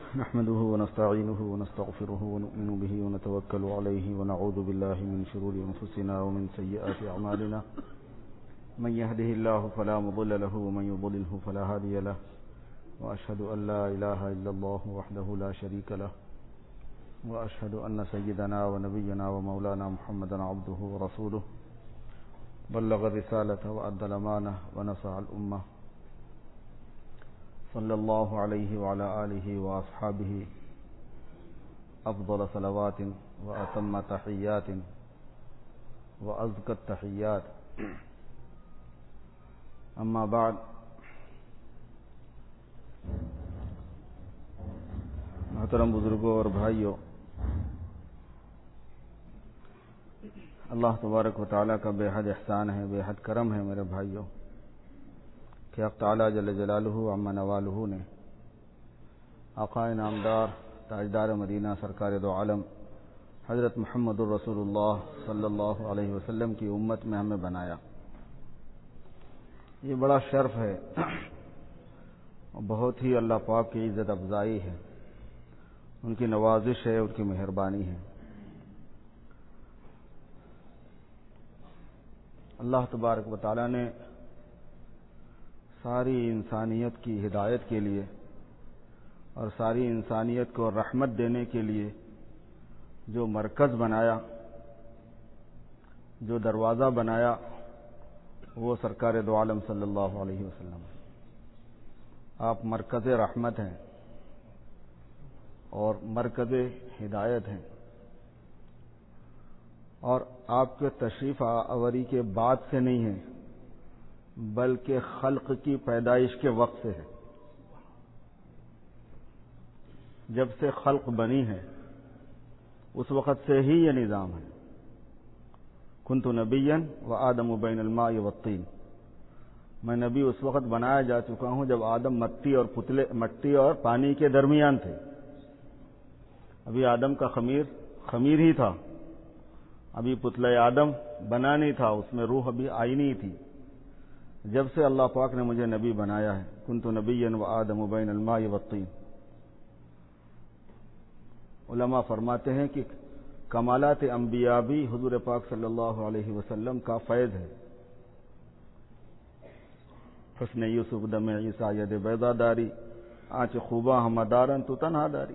نحمده ونستعينه ونستغفره ونؤمن به ونتوكل عليه ونعوذ بالله من شرور أنفسنا ومن سيئات أعمالنا من يهده الله فلا مضل له ومن يضلله فلا هادي له وأشهد أن لا إله إلا الله وحده لا شريك له وأشهد أن سيدنا ونبينا ومولانا محمدا عبده ورسوله بلغ الرسالة وأدى الأمانة ونصح الأمة صلى الله عليه وعلى آله وأصحابه أفضل صلوات وأتم تحيات وأزكى التحيات أما بعد محترم بزرگوں اور بھائیوں، اللہ تبارک و تعالیٰ کا بے حد احسان ہے، بے حد کرم ہے میرے بھائیوں کہ حق تعالیٰ جل جلالہ عما نوالہ نے آقا نامدار تاجدار مدینہ سرکار دو عالم حضرت محمد الرسول اللہ صلی اللہ علیہ وسلم کی امت میں ہمیں بنایا۔ یہ بڑا شرف ہے اور بہت ہی اللہ پاک کی عزت افزائی ہے، ان کی نوازش ہے، ان کی مہربانی ہے۔ اللہ تبارک و تعالیٰ نے ساری انسانیت کی ہدایت کے لیے اور ساری انسانیت کو رحمت دینے کے لیے جو مرکز بنایا، جو دروازہ بنایا، وہ سرکار دو عالم صلی اللہ علیہ وسلم۔ آپ مرکز رحمت ہیں اور مرکز ہدایت ہیں، اور آپ کے تشریف آوری کے بعد سے نہیں ہے بلکہ خلق کی پیدائش کے وقت سے ہے۔ جب سے خلق بنی ہے اس وقت سے ہی یہ نظام ہے۔ کنت نبیا وآدم بین الماء والطین، میں نبی اس وقت بنایا جا چکا ہوں جب آدم مٹی اور پانی کے درمیان تھے۔ ابھی آدم کا خمیر ہی تھا، ابھی پتلے آدم بنا نہیں تھا، اس میں روح ابھی آئی نہیں تھی۔ جب سے اللہ پاک نے مجھے نبی بنایا ہے، کنت نبیا وآدم بین الماء والطین۔ علماء فرماتے ہیں کہ کمالات انبیاء بھی حضور پاک صلی اللہ علیہ وسلم کا فیض ہے۔ حسن یوسف دم عیسیٰ ید بیضا داری، آنچ خوباں ہم دارن تو تنہا داری۔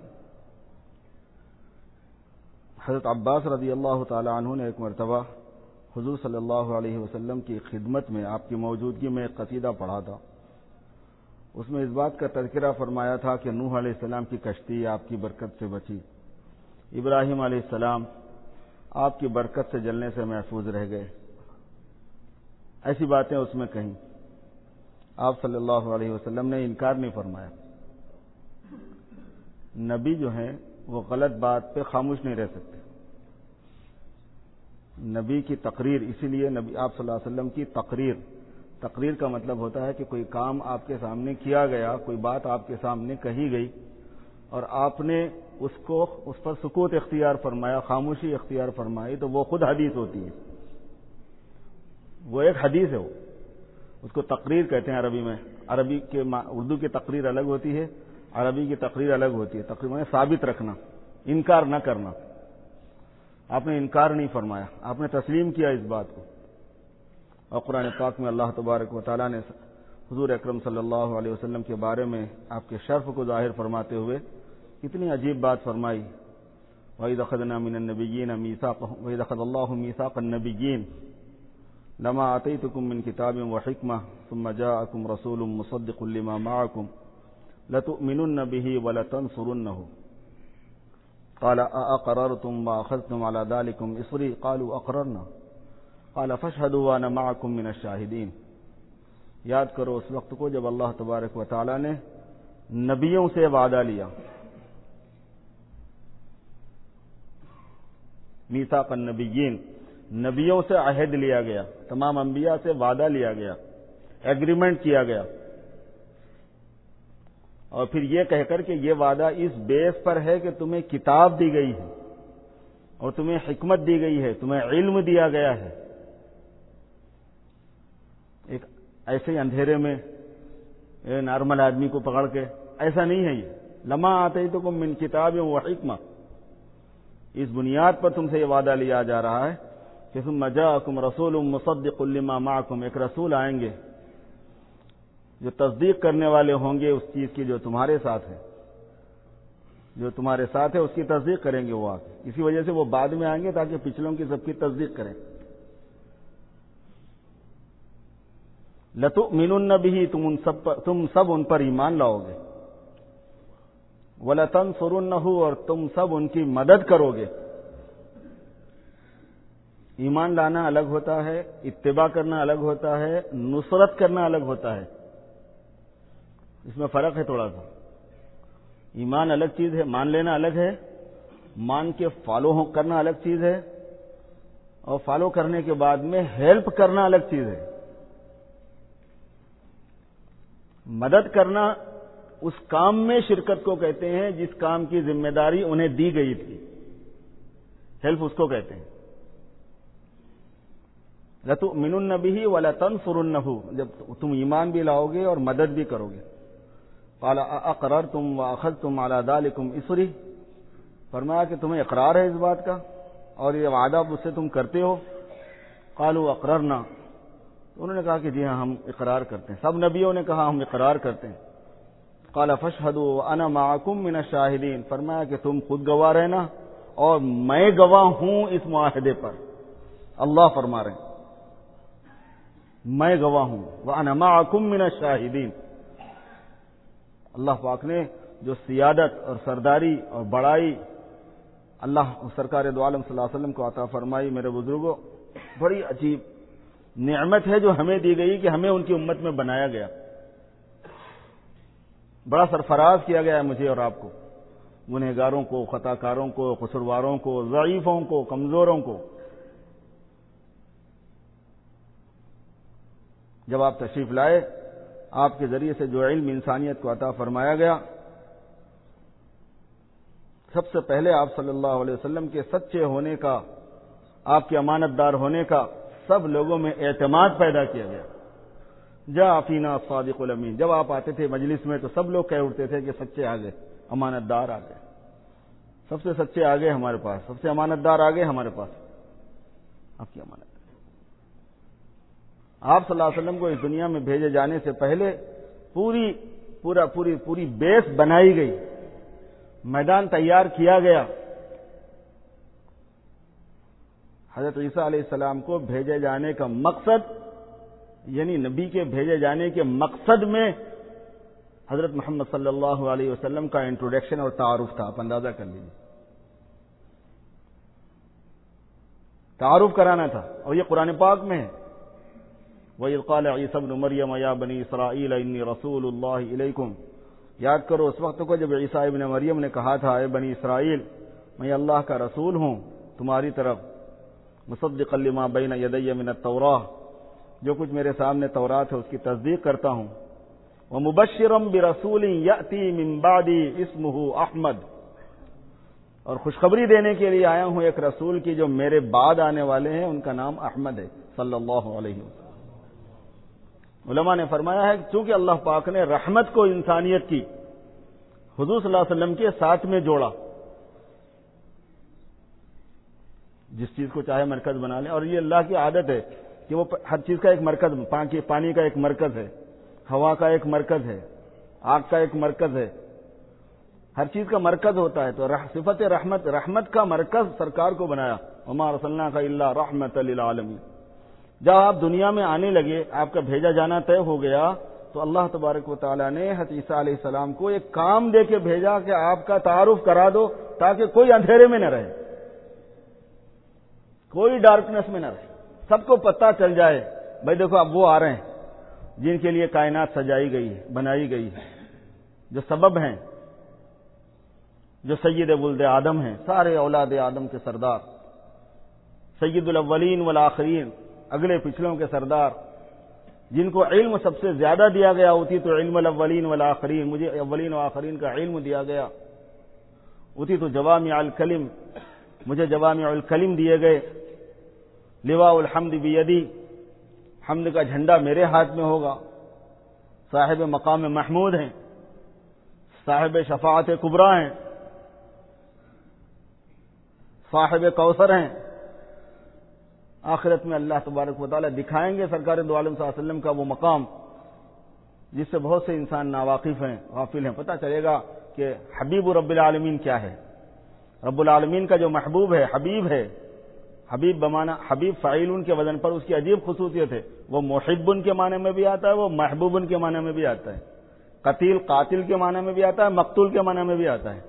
حضرت عباس رضی اللہ تعالی عنہ نے ایک مرتبہ حضور صلی اللہ علیہ وسلم کی خدمت میں آپ کی موجودگی میں ایک قصیدہ پڑھا تھا۔ اس میں اس بات کا تذکرہ فرمایا تھا کہ نوح علیہ السلام کی کشتی آپ کی برکت سے بچی، ابراہیم علیہ السلام آپ کی برکت سے جلنے سے محفوظ رہ گئے۔ ایسی باتیں اس میں کہیں، آپ صلی اللہ علیہ وسلم نے انکار نہیں فرمایا۔ نبی جو ہیں وہ غلط بات پہ خاموش نہیں رہ سکتے۔ نبی کی تقریر، اسی لیے نبی آپ صلی اللہ علیہ وسلم کی تقریر کا مطلب ہوتا ہے کہ کوئی کام آپ کے سامنے کیا گیا، کوئی بات آپ کے سامنے کہی گئی اور آپ نے اس پر سکوت اختیار فرمایا، خاموشی اختیار فرمائی، تو وہ خود حدیث ہوتی ہے، وہ ایک حدیث ہے۔ اس کو تقریر کہتے ہیں عربی میں۔ اردو کی تقریر الگ ہوتی ہے، عربی کی تقریر الگ ہوتی ہے۔ تقریر میں ثابت رکھنا، انکار نہ کرنا۔ آپ نے انکار نہیں فرمایا، آپ نے تسلیم کیا اس بات کو۔ اور قرآن پاک میں اللہ تبارک و تعالیٰ نے حضور اکرم صلی اللہ علیہ وسلم کے بارے میں آپ کے شرف کو ظاہر فرماتے ہوئے کتنی عجیب بات فرمائی۔ وَإِذْ أَخَذْنَا مِنَ النَّبِيِّينَ مِيثَاقَهُمْ وَإِذْ أَخَذَ اللَّهُ مِيثَاقَ النَّبِيِّينَ لَمَا آتَيْتُكُم مِّن كِتَابٍ وَحِكْمَةٍ ثُمَّ جَاءَكُمْ رَسُولٌ مُصَدِّقٌ لِّمَا مَعَكُمْ لَتُؤْمِنُنَّ بِهِ وَلَتَنصُرُنَّهُ قال أأقررتم وأخذتم على ذلكم إصري قالوا أقررنا قال فاشهدوا وأنا معكم من الشاهدين۔ یاد کرو اس وقت کو جب اللہ تبارک و تعالی نے نبیوں سے وعدہ لیا، میثاق النبیین، نبیوں سے عہد لیا گیا، تمام انبیاء سے وعدہ لیا گیا، ایگریمنٹ کیا گیا، اور پھر یہ کہہ کر کہ یہ وعدہ اس بیس پر ہے کہ تمہیں کتاب دی گئی ہے اور تمہیں حکمت دی گئی ہے، تمہیں علم دیا گیا ہے۔ ایک ایسے ہی اندھیرے میں نارمل آدمی کو پکڑ کے، ایسا نہیں ہے لما آتیتکم من کتاب و حکمہ، اس بنیاد پر تم سے یہ وعدہ لیا جا رہا ہے کہ ثم جاءکم رسول مصدق لما معکم، ایک رسول آئیں گے جو تصدیق کرنے والے ہوں گے اس چیز کی جو تمہارے ساتھ ہے، جو تمہارے ساتھ ہے اس کی تصدیق کریں گے وہ آ کے، اسی وجہ سے وہ بعد میں آئیں گے تاکہ پچھلوں کی سب کی تصدیق کریں۔ لَتُؤْمِنُنَّ بِهِ، تم سب ان پر ایمان لاؤ گے، وَلَتَنْصُرُنَّهُ، اور تم سب ان کی مدد کرو گے۔ ایمان لانا الگ ہوتا ہے، اتباع کرنا الگ ہوتا ہے، نصرت کرنا الگ ہوتا ہے، اس میں فرق ہے تھوڑا سا۔ ایمان الگ چیز ہے، مان لینا الگ ہے، مان کے فالو کرنا الگ چیز ہے، اور فالو کرنے کے بعد میں ہیلپ کرنا الگ چیز ہے۔ مدد کرنا اس کام میں شرکت کو کہتے ہیں جس کام کی ذمہ داری انہیں دی گئی تھی، ہیلپ اس کو کہتے ہیں۔ لَتُؤْمِنُنَّ بِهِ وَلَتَنْصُرُنَّهُ، جب تم ایمان بھی لاؤ گے اور مدد بھی کرو گے۔ قال اقررتم واخذتم على ذلكم اصری، فرمایا کہ تمہیں اقرار ہے اس بات کا اور یہ وعدہ مجھ سے تم کرتے ہو؟ قالوا اقررنا، انہوں نے کہا کہ جی ہاں ہم اقرار کرتے ہیں، سب نبیوں نے کہا ہم اقرار کرتے ہیں۔ قال فاشهدوا وانا معكم من الشاهدين، فرمایا کہ تم خود گواہ رہنا اور میں گواہ ہوں اس معاہدے پر، اللہ فرما رہے ہیں میں گواہ ہوں، وانا معكم من الشاهدين۔ اللہ پاک نے جو سیادت اور سرداری اور بڑائی اللہ سرکار دو عالم صلی اللہ علیہ وسلم کو عطا فرمائی، میرے بزرگوں بڑی عجیب نعمت ہے جو ہمیں دی گئی کہ ہمیں ان کی امت میں بنایا گیا، بڑا سرفراز کیا گیا ہے مجھے اور آپ کو، گنہگاروں کو، خطا کاروں کو، قصورواروں کو، ضعیفوں کو، کمزوروں کو۔ جب آپ تشریف لائے، آپ کے ذریعے سے جو علم انسانیت کو عطا فرمایا گیا، سب سے پہلے آپ صلی اللہ علیہ وسلم کے سچے ہونے کا، آپ کے امانت دار ہونے کا سب لوگوں میں اعتماد پیدا کیا گیا۔ جاء فینا الصادق الامین، جب آپ آتے تھے مجلس میں تو سب لوگ کہہ اٹھتے تھے کہ سچے آ گئے، امانت دار آ گئے، سب سے سچے آ گئے ہمارے پاس، سب سے امانت دار آ گئے ہمارے پاس، آپ کی امانت۔ آپ صلی اللہ علیہ وسلم کو اس دنیا میں بھیجے جانے سے پہلے پوری بیس بنائی گئی، میدان تیار کیا گیا۔ حضرت عیسیٰ علیہ السلام کو بھیجے جانے کا مقصد، یعنی نبی کے بھیجے جانے کے مقصد میں حضرت محمد صلی اللہ علیہ وسلم کا انٹروڈکشن اور تعارف تھا، آپ اندازہ کر لیجیے، تعارف کرانا تھا، اور یہ قرآن پاک میں ہے۔ وَإِذْ قَالَ عِيسَى ابْنُ مَرْيَمَ يَا بَنِي إِسْرَائِيلَ إِنِّي رَسُولُ اللَّهِ إِلَيْكُمْ، یاد کرو اس وقت کو جب عیسیٰ ابن مریم نے کہا تھا اے بنی اسرائیل میں اللہ کا رسول ہوں تمہاری طرف، مصدقا لما بین یدی من التوراہ، جو کچھ میرے سامنے تورات ہے اس کی تصدیق کرتا ہوں، ومبشرا برسول یأتی من بعدی اسمہ احمد، اور خوشخبری دینے کے لیے آیا ہوں ایک رسول کی جو میرے بعد آنے والے ہیں، ان کا نام احمد ہے صلی اللہ علیہ وسلم۔ علماء نے فرمایا ہے کہ چونکہ اللہ پاک نے رحمت کو انسانیت کی حضور صلی اللہ علیہ وسلم کے ساتھ میں جوڑا، جس چیز کو چاہے مرکز بنا لیں، اور یہ اللہ کی عادت ہے کہ وہ ہر چیز کا ایک مرکز، پانی کا ایک مرکز ہے، ہوا کا ایک مرکز ہے، آگ کا ایک مرکز ہے، ہر چیز کا مرکز ہوتا ہے۔ تو صفت رحمت کا مرکز سرکار کو بنایا، وما ارسلناک الا رحمۃ للعالمین۔ جب آپ دنیا میں آنے لگے، آپ کا بھیجا جانا طے ہو گیا، تو اللہ تبارک و تعالیٰ نے حضرت عیسیٰ علیہ السلام کو ایک کام دے کے بھیجا کہ آپ کا تعارف کرا دو تاکہ کوئی اندھیرے میں نہ رہے، کوئی ڈارکنیس میں نہ رہے، سب کو پتہ چل جائے بھائی دیکھو اب وہ آ رہے ہیں جن کے لیے کائنات سجائی گئی ہے، بنائی گئی ہے، جو سبب ہیں، جو سید ولد آدم ہیں، سارے اولاد آدم کے سردار، سید الاولین والآخرین، اگلے پچھلوں کے سردار، جن کو علم سب سے زیادہ دیا گیا ہوتی تو علم الاولین والآخرین، مجھے اولین و آخرین کا علم دیا گیا، ہوتی تو جوامع الکلم، مجھے جوامع الکلم دیے گئے، لواء الحمد بیدی، حمد کا جھنڈا میرے ہاتھ میں ہوگا، صاحب مقام محمود ہیں، صاحب شفاعت کبریٰ ہیں، صاحب کوثر ہیں. آخرت میں اللہ تبارک و تعالیٰ دکھائیں گے سرکار دو عالم صلی اللہ علیہ وسلم کا وہ مقام جس سے بہت سے انسان ناواقف ہیں، غافل ہیں. پتہ چلے گا کہ حبیب رب العالمین کیا ہے. رب العالمین کا جو محبوب ہے، حبیب ہے، حبیب بمعنی حبیب فاعل کے وزن پر اس کی عجیب خصوصیت ہے. وہ محب کے معنی میں بھی آتا ہے، وہ محبوب کے معنی میں بھی آتا ہے، قتیل قاتل کے معنی میں بھی آتا ہے، مقتول کے معنی میں بھی آتا ہے.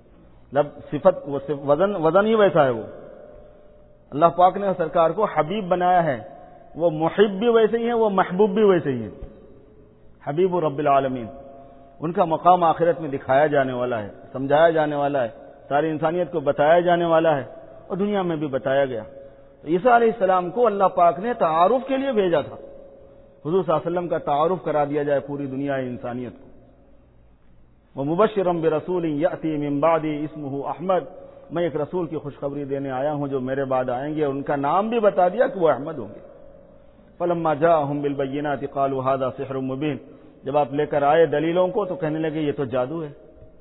صفت وزن ہی ویسا ہے. وہ اللہ پاک نے سرکار کو حبیب بنایا ہے. وہ محب بھی ویسے ہی ہیں، وہ محبوب بھی ویسے ہی ہیں. حبیب رب العالمین، ان کا مقام آخرت میں دکھایا جانے والا ہے، سمجھایا جانے والا ہے، ساری انسانیت کو بتایا جانے والا ہے اور دنیا میں بھی بتایا گیا. عیسیٰ علیہ السلام کو اللہ پاک نے تعارف کے لیے بھیجا تھا. حضور صلی اللہ علیہ وسلم کا تعارف کرا دیا جائے پوری دنیا انسانیت کو. وَمُبَشِّرًا بِرَسُولٍ يَأْتِي مِن بَعْدِي اسْمُهُ احمد، میں ایک رسول کی خوشخبری دینے آیا ہوں جو میرے بعد آئیں گے، اور ان کا نام بھی بتا دیا کہ وہ احمد ہوں گے. فَلَمَّا جَاءَهُم بِالْبَيِّنَاتِ قَالُوا هَذَا سِحْرٌ مُبِينٌ، جب آپ لے کر آئے دلیلوں کو تو کہنے لگے یہ تو جادو ہے.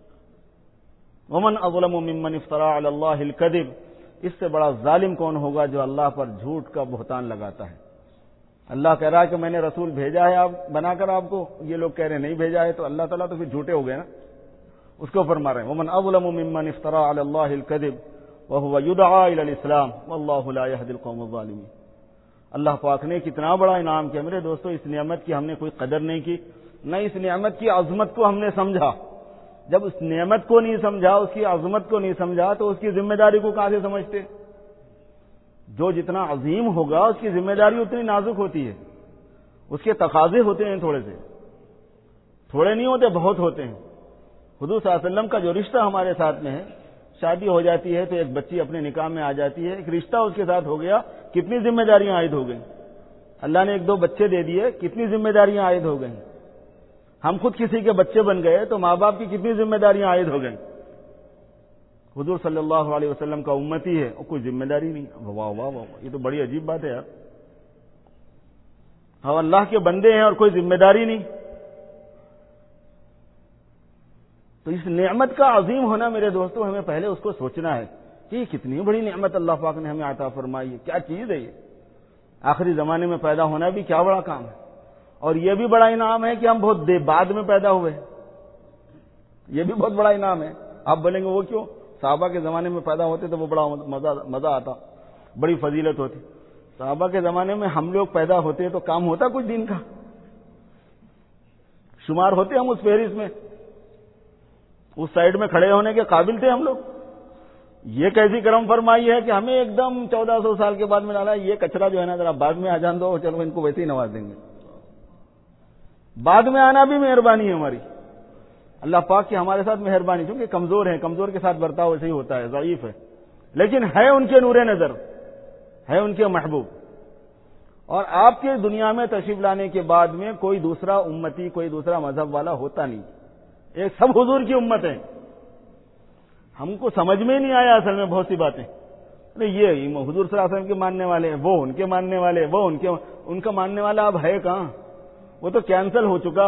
وَمَنْ أَظْلَمُ مِمَّنِ افْتَرَىٰ عَلَى اللَّهِ الْكَذِبَ، اس سے بڑا ظالم کون ہوگا جو اللہ پر جھوٹ کا بہتان لگاتا ہے. اللہ کہہ رہا ہے کہ میں نے رسول بھیجا ہے آپ بنا کر آپ کو، یہ لوگ کہہ رہے نہیں بھیجا ہے، تو اللہ تعالیٰ تو پھر جھوٹے ہو گئے نا. اس کو فرما رہے ہیں وَمَنْ أَظْلَمُ مِمَّنِ افْتَرَىٰ عَلَى اللَّهِ الْكَذِبَ وَهُوَ يُدْعَىٰ إِلَى الْإِسْلَامِ وَاللَّهُ لَا يَهْدِي الْقَوْمَ الظَّالِمِينَ. اللہ پاک نے کتنا بڑا انعام کیا میرے دوستو. اس نعمت کی ہم نے کوئی قدر نہیں کی، نہ اس نعمت کی عظمت کو ہم نے سمجھا. جب اس نعمت کو نہیں سمجھا، اس کی عظمت کو نہیں سمجھا، تو اس کی ذمہ داری کو کہاں سے سمجھتے. جو جتنا عظیم ہوگا اس کی ذمہ داری اتنی نازک ہوتی ہے، اس کے تقاضے ہوتے ہیں تھوڑے سے، تھوڑے نہیں ہوتے، بہت ہوتے ہیں. حضور صلی اللہ علیہ وسلم کا جو رشتہ ہمارے ساتھ میں ہے، شادی ہو جاتی ہے تو ایک بچی اپنے نکاح میں آ جاتی ہے، ایک رشتہ اس کے ساتھ ہو گیا، کتنی ذمہ داریاں عائد ہو گئیں. اللہ نے ایک دو بچے دے دیے، کتنی ذمہ داریاں عائد ہو گئیں. ہم خود کسی کے بچے بن گئے تو ماں باپ کی کتنی ذمہ داریاں عائد ہو گئیں. حضور صلی اللہ علیہ وسلم کا امتی ہے اور کوئی ذمہ داری نہیں. واہ واہ واہ، یہ تو بڑی عجیب بات ہے یار. ہم اللہ کے بندے ہیں اور کوئی ذمہ داری نہیں. تو اس نعمت کا عظیم ہونا میرے دوستو، ہمیں پہلے اس کو سوچنا ہے کہ یہ کتنی بڑی نعمت اللہ پاک نے ہمیں عطا فرمائی ہے. کیا چیز ہے یہ. آخری زمانے میں پیدا ہونا بھی کیا بڑا کام ہے. اور یہ بھی بڑا انعام ہے کہ ہم بہت بعد میں پیدا ہوئے. یہ بھی بہت بڑا انعام ہے. آپ بولیں گے وہ کیوں؟ صحابہ کے زمانے میں پیدا ہوتے تو وہ بڑا مزہ آتا، بڑی فضیلت ہوتی. صحابہ کے زمانے میں ہم لوگ پیدا ہوتے تو کام ہوتا کچھ دن کا، شمار ہوتے ہم اس فہرست میں، اس سائڈ میں کھڑے ہونے کے قابل تھے ہم لوگ. یہ کیسی کرم فرمائی ہے کہ ہمیں ایک دم 1400 سال کے بعد میں ڈالا. یہ کچرا جو ہے نا ذرا بعد میں آ جان دو، چلو ان کو ویسے ہی نواز دیں گے. بعد میں آنا بھی مہربانی ہے ہماری. اللہ پاک کی ہمارے ساتھ مہربانی، چونکہ کمزور ہیں، کمزور کے ساتھ برتاؤ ویسے ہی ہوتا ہے، ضعیف ہے، لیکن ہے ان کے نور نظر، ہے ان کے محبوب. اور آپ کے دنیا میں تشریف لانے کے بعد میں کوئی دوسرا امتی، کوئی دوسرا مذہب والا ہوتا نہیں. ایک سب حضور کی امت ہے. ہم کو سمجھ میں نہیں آیا اصل میں بہت سی باتیں. یہ حضور صلی اللہ علیہ وسلم کے ماننے والے ہیں، وہ ان کے ماننے والے، وہ ان کا ماننے والا اب ہے کہاں؟ وہ تو کینسل ہو چکا.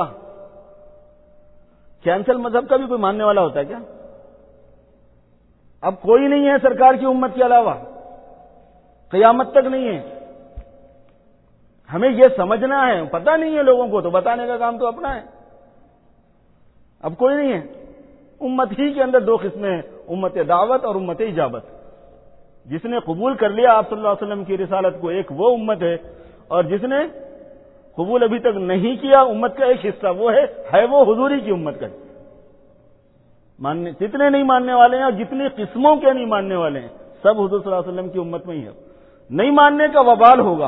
کینسل مذہب کا بھی کوئی ماننے والا ہوتا ہے کیا؟ اب کوئی نہیں ہے سرکار کی امت کے علاوہ، قیامت تک نہیں ہے. ہمیں یہ سمجھنا ہے. پتہ نہیں ہے لوگوں کو تو بتانے کا کام تو اپنا ہے. اب کوئی نہیں ہے. امت ہی کے اندر دو قسمیں ہیں، امت دعوت اور امت اجابت. جس نے قبول کر لیا آپ صلی اللہ علیہ وسلم کی رسالت کو، ایک وہ امت ہے، اور جس نے قبول ابھی تک نہیں کیا، امت کا ایک حصہ وہ ہے وہ حضوری کی امت کا. جتنے نہیں ماننے والے ہیں اور جتنی قسموں کے نہیں ماننے والے ہیں، سب حضور صلی اللہ علیہ وسلم کی امت میں ہی ہے. نہیں ماننے کا وبال ہوگا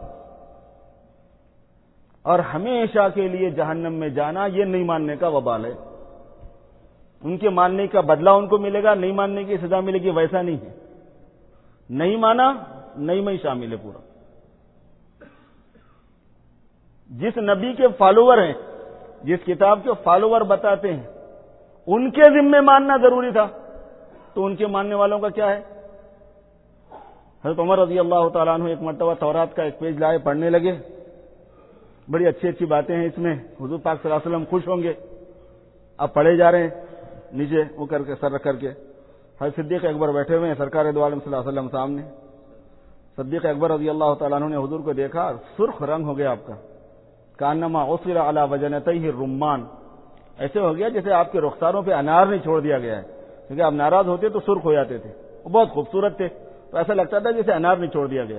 اور ہمیشہ کے لیے جہنم میں جانا، یہ نہیں ماننے کا وبال ہے. ان کے ماننے کا بدلہ ان کو ملے گا، نہیں ماننے کی سزا ملے گی، ویسا نہیں ہے. نہیں مانا، نہیں میں شامل ہے پورا. جس نبی کے فالوور ہیں، جس کتاب کے فالوور بتاتے ہیں، ان کے ذمے ماننا ضروری تھا، تو ان کے ماننے والوں کا کیا ہے؟ حضرت عمر رضی اللہ تعالیٰ عنہ ایک مرتبہ تورات کا ایک پیج لائے، پڑھنے لگے. بڑی اچھی اچھی باتیں ہیں اس میں، حضور پاک صلی اللہ علیہ وسلم خوش ہوں گے. اب پڑھے جا رہے ہیں نیچے وہ کر کے سر رکھ کر کے. حضرت صدیق اکبر بیٹھے ہوئے ہیں سرکار دو عالم صلی اللہ علیہ وسلم سامنے. صدیق اکبر رضی اللہ تعالیٰ عنہ نے حضور کو دیکھا, سرخ رنگ ہو گیا آپ کا, کانما عصر علی وجنتیہ الرمان, ایسے ہو گیا جیسے آپ کے رخساروں پہ انار نہیں چھوڑ دیا گیا ہے, کیونکہ آپ ناراض ہوتے تو سرخ ہو جاتے تھے, وہ بہت خوبصورت تھے, تو ایسا لگتا تھا جیسے انار نہیں چھوڑ دیا گیا.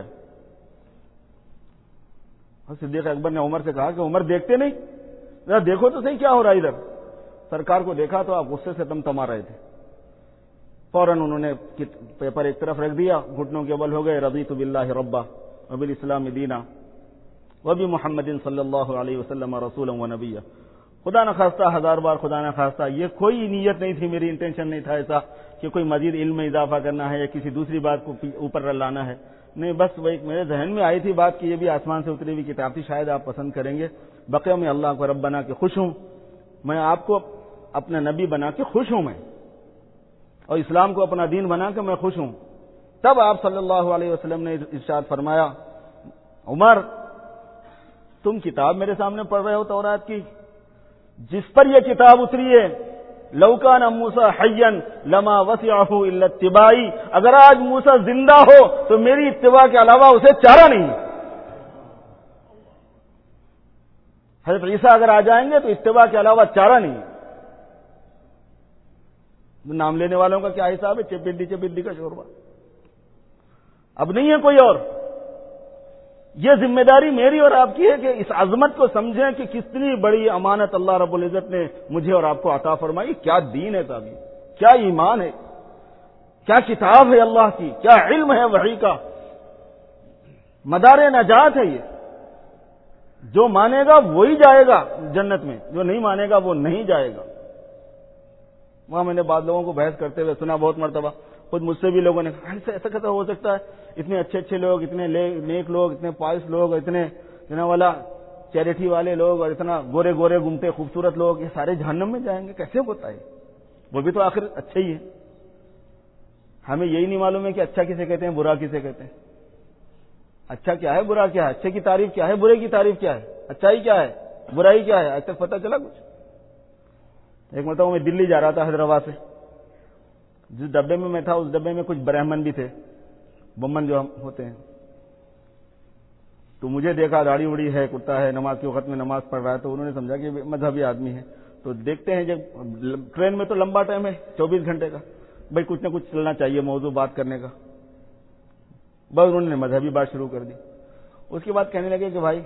صدیق اکبر نے عمر سے کہا کہ عمر دیکھتے نہیں, ذرا دیکھو تو صحیح کیا ہو رہا ہے ادھر. سرکار کو دیکھا تو آپ غصے سے تما رہے تھے. فوراً انہوں نے پیپر ایک طرف رکھ دیا, گھٹنوں کے بل ہو گئے, رضیت باللہ ربا وبالاسلام دینا وبمحمد صلی اللہ علیہ وسلم رسولا ونبیا. خدا نہ خواستہ, ہزار بار خدا نہ خواستہ, یہ کوئی نیت نہیں تھی, میری انٹینشن نہیں تھا ایسا کہ کوئی مزید علم میں اضافہ کرنا ہے یا کسی دوسری بات کو اوپر لانا ہے. نہیں, بس وہی میرے ذہن میں آئی تھی بات کہ یہ بھی آسمان سے اتری ہوئی کتاب تھی, شاید آپ پسند کریں گے. بقیہ میں اللہ کو رب بنا کے خوش ہوں, میں آپ کو اپنا نبی بنا کے خوش ہوں میں, اور اسلام کو اپنا دین بنا کے میں خوش ہوں. تب آپ صلی اللہ علیہ وسلم نے ارشاد فرمایا, عمر تم کتاب میرے سامنے پڑھ رہے ہو تورات کی, جس پر یہ کتاب اتری ہے, لو کان موسیٰ حیا لما وسعہ الا اتباعی, اگر آج موسیٰ زندہ ہو تو میری اتباع کے علاوہ اسے چارہ نہیں. حضرت عیسیٰ اگر آ جائیں گے تو اتباع کے علاوہ چارہ نہیں. نام لینے والوں کا کیا حساب ہے, چپڈی کا شوربہ. اب نہیں ہے کوئی اور. یہ ذمہ داری میری اور آپ کی ہے کہ اس عظمت کو سمجھیں کہ کتنی بڑی امانت اللہ رب العزت نے مجھے اور آپ کو عطا فرمائی. کیا دین ہے صاحب, کیا ایمان ہے, کیا کتاب ہے اللہ کی, کیا علم ہے وحی کا, مدار نجات ہے. یہ جو مانے گا وہی جائے گا جنت میں, جو نہیں مانے گا وہ نہیں جائے گا. وہاں میں نے بعض لوگوں کو بحث کرتے ہوئے سنا بہت مرتبہ, خود مجھ سے بھی لوگوں نے کہا ایسا کیسا ہو سکتا ہے, اتنے اچھے لوگ, اتنے نیک لوگ, اتنے پائس لوگ, اتنے جنا والا چیریٹی والے لوگ, اور اتنا گورے گھومتے خوبصورت لوگ, یہ سارے جہنم میں جائیں گے, کیسے ہوتا ہے؟ وہ بھی تو آخر اچھے ہی ہے. ہمیں یہی نہیں معلوم ہے کہ اچھا کسے کہتے ہیں, برا کسے کہتے ہیں. اچھا کیا ہے, برا کیا ہے, اچھے کی تعریف کیا ہے, برے کی تعریف کیا ہے, اچھائی کیا ہے, برائی کیا ہے, آج تک پتہ چلا کچھ؟ ایک مرتبہ میں دلی جا رہا تھا حیدرآباد سے, جس ڈبے میں تھا اس ڈبے میں کچھ برہمن بھی تھے, بمن جو ہم ہوتے ہیں. تو مجھے دیکھا, داڑھی اڑی ہے, کرتا ہے, نماز کے وقت میں نماز پڑھ رہا ہے, تو انہوں نے سمجھا کہ مذہبی آدمی ہے. تو دیکھتے ہیں جب ٹرین میں تو لمبا ٹائم ہے 24 گھنٹے کا, بھائی کچھ نہ کچھ چلنا چاہیے موضوع بات کرنے کا. بس انہوں نے مذہبی بات شروع کر دی. اس کے بعد کہنے لگے کہ بھائی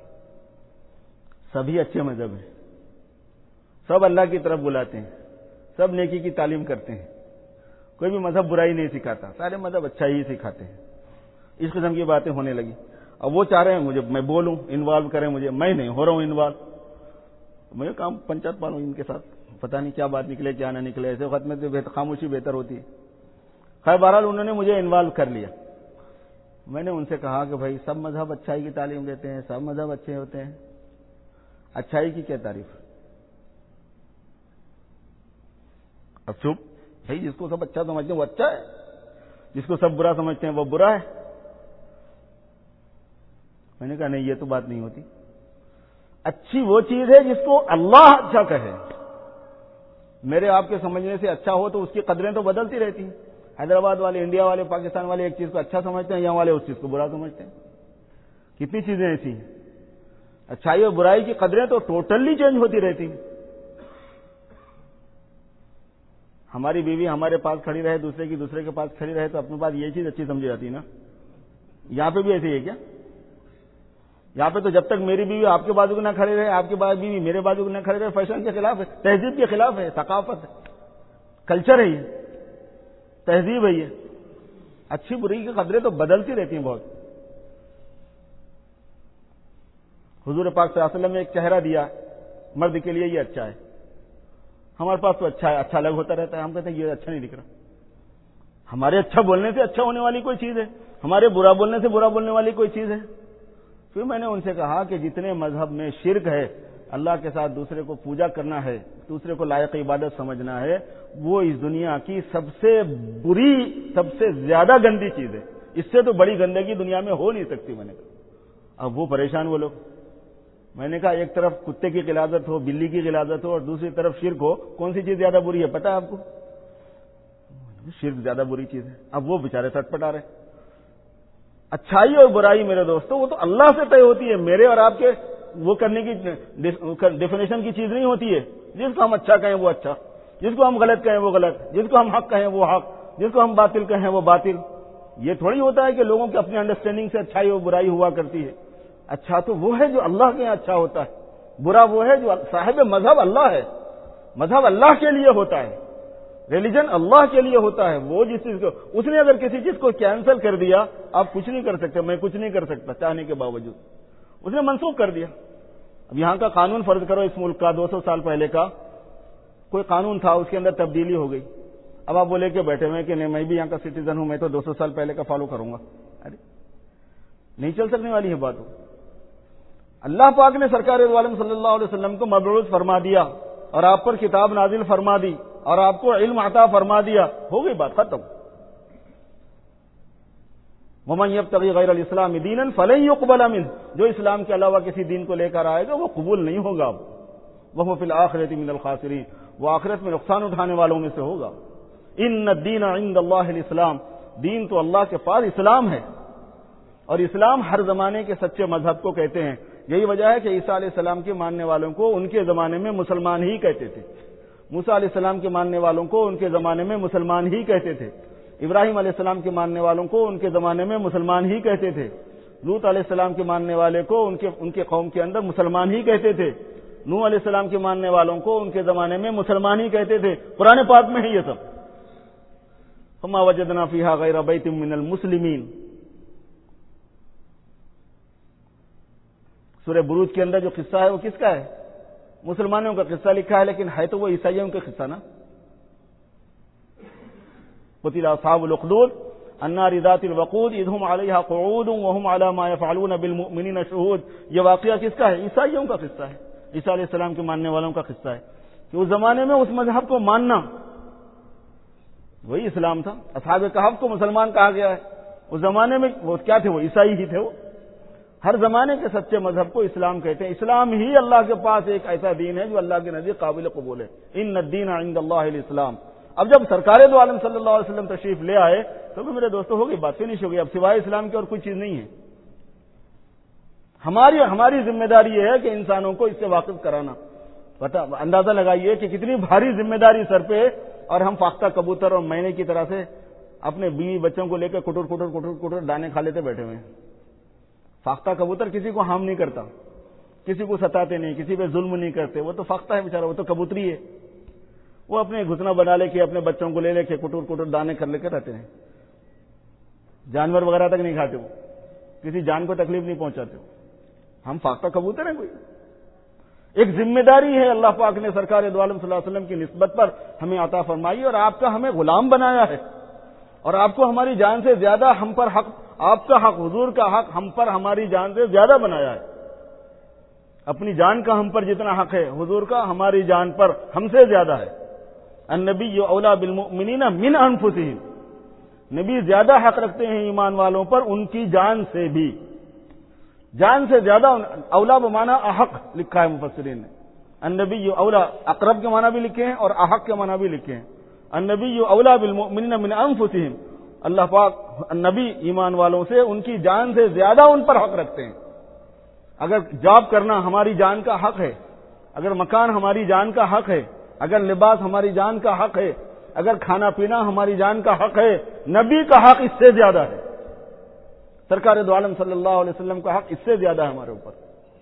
سبھی اچھے مذہب ہیں, سب اللہ کی طرف بلاتے ہیں, سب نیکی کی تعلیم کرتے ہیں, کوئی بھی مذہب برائی نہیں سکھاتا, سارے مذہب اچھا ہی سکھاتے ہیں. اس قسم کی باتیں ہونے لگی. اب وہ چاہ رہے ہیں مجھے میں بولوں, انوالو کریں مجھے, میں نہیں ہو رہا ہوں انوالو. مجھے کام پنچایت پالوں ان کے ساتھ, پتہ نہیں کیا بات نکلے کیا نہ نکلے, ایسے وقت میں تو خاموشی بہتر ہوتی ہے. خیر بہرحال انہوں نے مجھے انوالو کر لیا. میں نے ان سے کہا کہ بھائی سب مذہب اچھائی کی تعلیم دیتے ہیں, سب مذہب اچھے ہوتے ہیں, اچھائی کی کیا تعریف؟ اب چپ بھائی, جس کو سب اچھا سمجھتے ہیں وہ اچھا ہے, جس کو سب برا سمجھتے ہیں وہ برا ہے. میں نے کہا نہیں, یہ تو بات نہیں ہوتی. اچھی وہ چیز ہے جس کو اللہ اچھا کہے. میرے آپ کے سمجھنے سے اچھا ہو تو اس کی قدریں تو بدلتی رہتی ہیں. حیدرآباد والے, انڈیا والے, پاکستان والے ایک چیز کو اچھا سمجھتے ہیں, یہاں والے اس چیز کو برا سمجھتے ہیں. کتنی چیزیں ایسی ہیں. اچھائی اور برائی کی قدریں تو ٹوٹلی چینج ہوتی رہتی ہیں. ہماری بیوی ہمارے پاس کھڑی رہے, دوسرے کے پاس کھڑی رہے, تو اپنے پاس یہ چیز اچھی سمجھی جاتی ہے نا. یہاں پہ بھی ایسی ہے کیا؟ یہاں پہ تو جب تک میری بیوی آپ کے بازو کو نہ کھڑی رہے, آپ کی بیوی میرے بازو کو نہ کھڑی رہے, فیشن کے خلاف ہے, تہذیب کے خلاف ہے, ثقافت ہے, کلچر ہے, یہ تہذیب ہے. یہ اچھی بری کی قدریں تو بدلتی رہتی ہیں بہت. حضور پاک صلی اللہ علیہ وسلم نے ایک چہرہ دیا مرد کے لیے, یہ اچھا ہے. ہمارے پاس تو اچھا ہے, اچھا الگ ہوتا رہتا ہے, ہم کہتے ہیں یہ اچھا نہیں دکھ رہا. ہمارے اچھا بولنے سے اچھا ہونے والی کوئی چیز ہے, ہمارے برا بولنے سے برا بولنے والی کوئی چیز ہے. پھر میں نے ان سے کہا کہ جتنے مذہب میں شرک ہے, اللہ کے ساتھ دوسرے کو پوجا کرنا ہے, دوسرے کو لائق عبادت سمجھنا ہے, وہ اس دنیا کی سب سے بری, سب سے زیادہ گندی چیز ہے. اس سے تو بڑی گندگی دنیا میں ہو نہیں سکتی. میں نے کہا اب وہ پریشان, وہ لوگ میں نے کہا ایک طرف کتے کی غلاظت ہو، بلی کی غلاظت ہو، اور دوسری طرف شرک ہو، کون سی چیز زیادہ بری ہے پتہ ہے آپ کو؟ شرک زیادہ بری چیز ہے۔ اب وہ بیچارے سٹ پٹا رہے۔ اچھائی اور برائی میرے دوستوں وہ تو اللہ سے طے ہوتی ہے، میرے اور آپ کے وہ کرنے کی ڈیفینیشن کی چیز نہیں ہوتی ہے۔ جس کو ہم اچھا کہیں وہ اچھا، جس کو ہم غلط کہیں وہ غلط، جس کو ہم حق کہیں وہ حق، جس کو ہم باطل کہیں وہ باطل۔ یہ تھوڑی ہوتا ہے کہ لوگوں کی اپنی انڈرسٹینڈنگ سے اچھائی اور برائی ہوا کرتی ہے۔ اچھا تو وہ ہے جو اللہ کے یہاں اچھا ہوتا ہے، برا وہ ہے جو صاحب مذہب اللہ ہے۔ مذہب اللہ کے لیے ہوتا ہے، ریلیجن اللہ کے لیے ہوتا ہے۔ وہ جس چیز کو اس نے اگر کسی چیز کو کینسل کر دیا، آپ کچھ نہیں کر سکتے، میں کچھ نہیں کر سکتا چاہنے کے باوجود، اس نے منسوخ کر دیا۔ اب یہاں کا قانون فرض کرو، اس ملک کا 200 سال پہلے کا کوئی قانون تھا، اس کے اندر تبدیلی ہو گئی۔ اب آپ بولے کہ بیٹھے ہوئے کہ نہیں میں بھی یہاں کا سٹیزن ہوں، میں تو 200 سال پہلے کا فالو کروں گا۔ ارے نہیں چل سکنے والی ہے بات۔ اللہ پاک نے سرکار دو عالم صلی اللہ علیہ وسلم کو مبعوث فرما دیا اور آپ پر کتاب نازل فرما دی اور آپ کو علم عطا فرما دیا، ہو گئی بات ختم۔ وَمَن يَبْتَغِي غَيْرَ الْإِسْلَامِ دِينًا فَلَن يُقْبَلَ مِنْهُ، جو اسلام کے علاوہ کسی دین کو لے کر آئے گا وہ قبول نہیں ہوگا۔ وَهُوَ فِي الْآخِرَةِ مِنَ الْخَاسِرِينَ، وہ آخرت میں نقصان اٹھانے والوں میں سے ہوگا۔ إِنَّ الدِّينَ عِندَ اللَّهِ الْإِسْلَامُ، دین تو اللہ کے پاس اسلام ہے، اور اسلام ہر زمانے کے سچے مذہب کو کہتے ہیں۔ یہی وجہ ہے کہ عیسیٰ علیہ السلام کے ماننے والوں کو ان کے زمانے میں مسلمان ہی کہتے تھے، موسیٰ علیہ السلام کے ماننے والوں کو ان کے زمانے میں مسلمان ہی کہتے تھے، ابراہیم علیہ السلام کے ماننے والوں کو ان کے زمانے میں مسلمان ہی کہتے تھے، لوط علیہ السلام کے ماننے والے کو ان کے قوم کے اندر مسلمان ہی کہتے تھے، نوح علیہ السلام کے ماننے والوں کو ان کے زمانے میں مسلمان ہی کہتے تھے۔ قرآن پاک میں ہے یہ سب۔ فما وجدنا فیہا غیر بیت من المسلمین، سورہ بروج کے اندر جو قصہ ہے وہ کس کا ہے؟ مسلمانوں کا قصہ لکھا ہے، لیکن ہے تو وہ عیسائیوں کا قصہ نا۔ قتل اصحاب الاخدود النار ذات الوقود اذ هم علیہا قعود وهم علی ما یفعلون بالمؤمنین شہود، یہ واقعہ کس کا ہے؟ عیسائیوں کا قصہ ہے، عیسیٰ علیہ السلام کے ماننے والوں کا قصہ ہے کہ اس زمانے میں اس مذہب کو ماننا وہی اسلام تھا۔ اصحاب کہف کو مسلمان کہا گیا ہے، اس زمانے میں وہ کیا تھے؟ وہ عیسائی ہی تھے۔ وہ ہر زمانے کے سچے مذہب کو اسلام کہتے ہیں۔ اسلام ہی اللہ کے پاس ایک ایسا دین ہے جو اللہ کے نزدیک قابل قبول ہے۔ ان الدین عند اللہ الاسلام۔ اب جب سرکار دو عالم صلی اللہ علیہ وسلم تشریف لے آئے تو بھی میرے دوستوں ہو گئی بات، فنش ہو گئی۔ اب سوائے اسلام کی اور کوئی چیز نہیں ہے۔ ہماری ذمہ داری یہ ہے کہ انسانوں کو اس سے واقف کرانا۔ اندازہ لگائیے کہ کتنی بھاری ذمہ داری سر پہ، اور ہم فاختہ کبوتر اور مینے کی طرح سے اپنے بیوی بچوں کو لے کے کٹر کٹر کٹر کٹر دانے کھا لیتے بیٹھے ہوئے ہیں۔ فاختہ کبوتر کسی کو ہارم نہیں کرتا، کسی کو ستاتے نہیں، کسی پہ ظلم نہیں کرتے، وہ تو فاختہ ہے بیچارہ، وہ تو کبوتری ہے۔ وہ اپنے گھسنا بنا لے کے اپنے بچوں کو لے کے کٹر کٹر دانے کر لے کے رہتے ہیں، جانور وغیرہ تک نہیں کھاتے، وہ کسی جان کو تکلیف نہیں پہنچاتے۔ ہم فاختہ کبوتر ہیں کوئی؟ ایک ذمہ داری ہے اللہ پاک نے سرکار دو عالم صلی اللہ علیہ وسلم کی نسبت پر ہمیں عطا فرمائی، اور آپ کا ہمیں غلام بنایا ہے، اور آپ کو ہماری جان سے زیادہ ہم پر حق، آپ کا حق، حضور کا حق ہم پر ہماری جان سے زیادہ بنایا ہے۔ اپنی جان کا ہم پر جتنا حق ہے، حضور کا ہماری جان پر ہم سے زیادہ ہے۔ النبی اولیٰ بالمؤمنین من انفسہم، نبی زیادہ حق رکھتے ہیں ایمان والوں پر ان کی جان سے بھی، جان سے زیادہ۔ اولیٰ بمعنی احق لکھا ہے مفسرین نے، النبی اولیٰ اقرب کے معنی بھی لکھے ہیں اور احق کے معنی بھی لکھے ہیں۔ النبی اولیٰ بالمؤمنین من انفسہم، اللہ پاک نبی ایمان والوں سے ان کی جان سے زیادہ ان پر حق رکھتے ہیں۔ اگر جاب کرنا ہماری جان کا حق ہے، اگر مکان ہماری جان کا حق ہے، اگر لباس ہماری جان کا حق ہے، اگر کھانا پینا ہماری جان کا حق ہے، نبی کا حق اس سے زیادہ ہے، سرکار دو عالم صلی اللہ علیہ وسلم کا حق اس سے زیادہ ہے ہمارے اوپر۔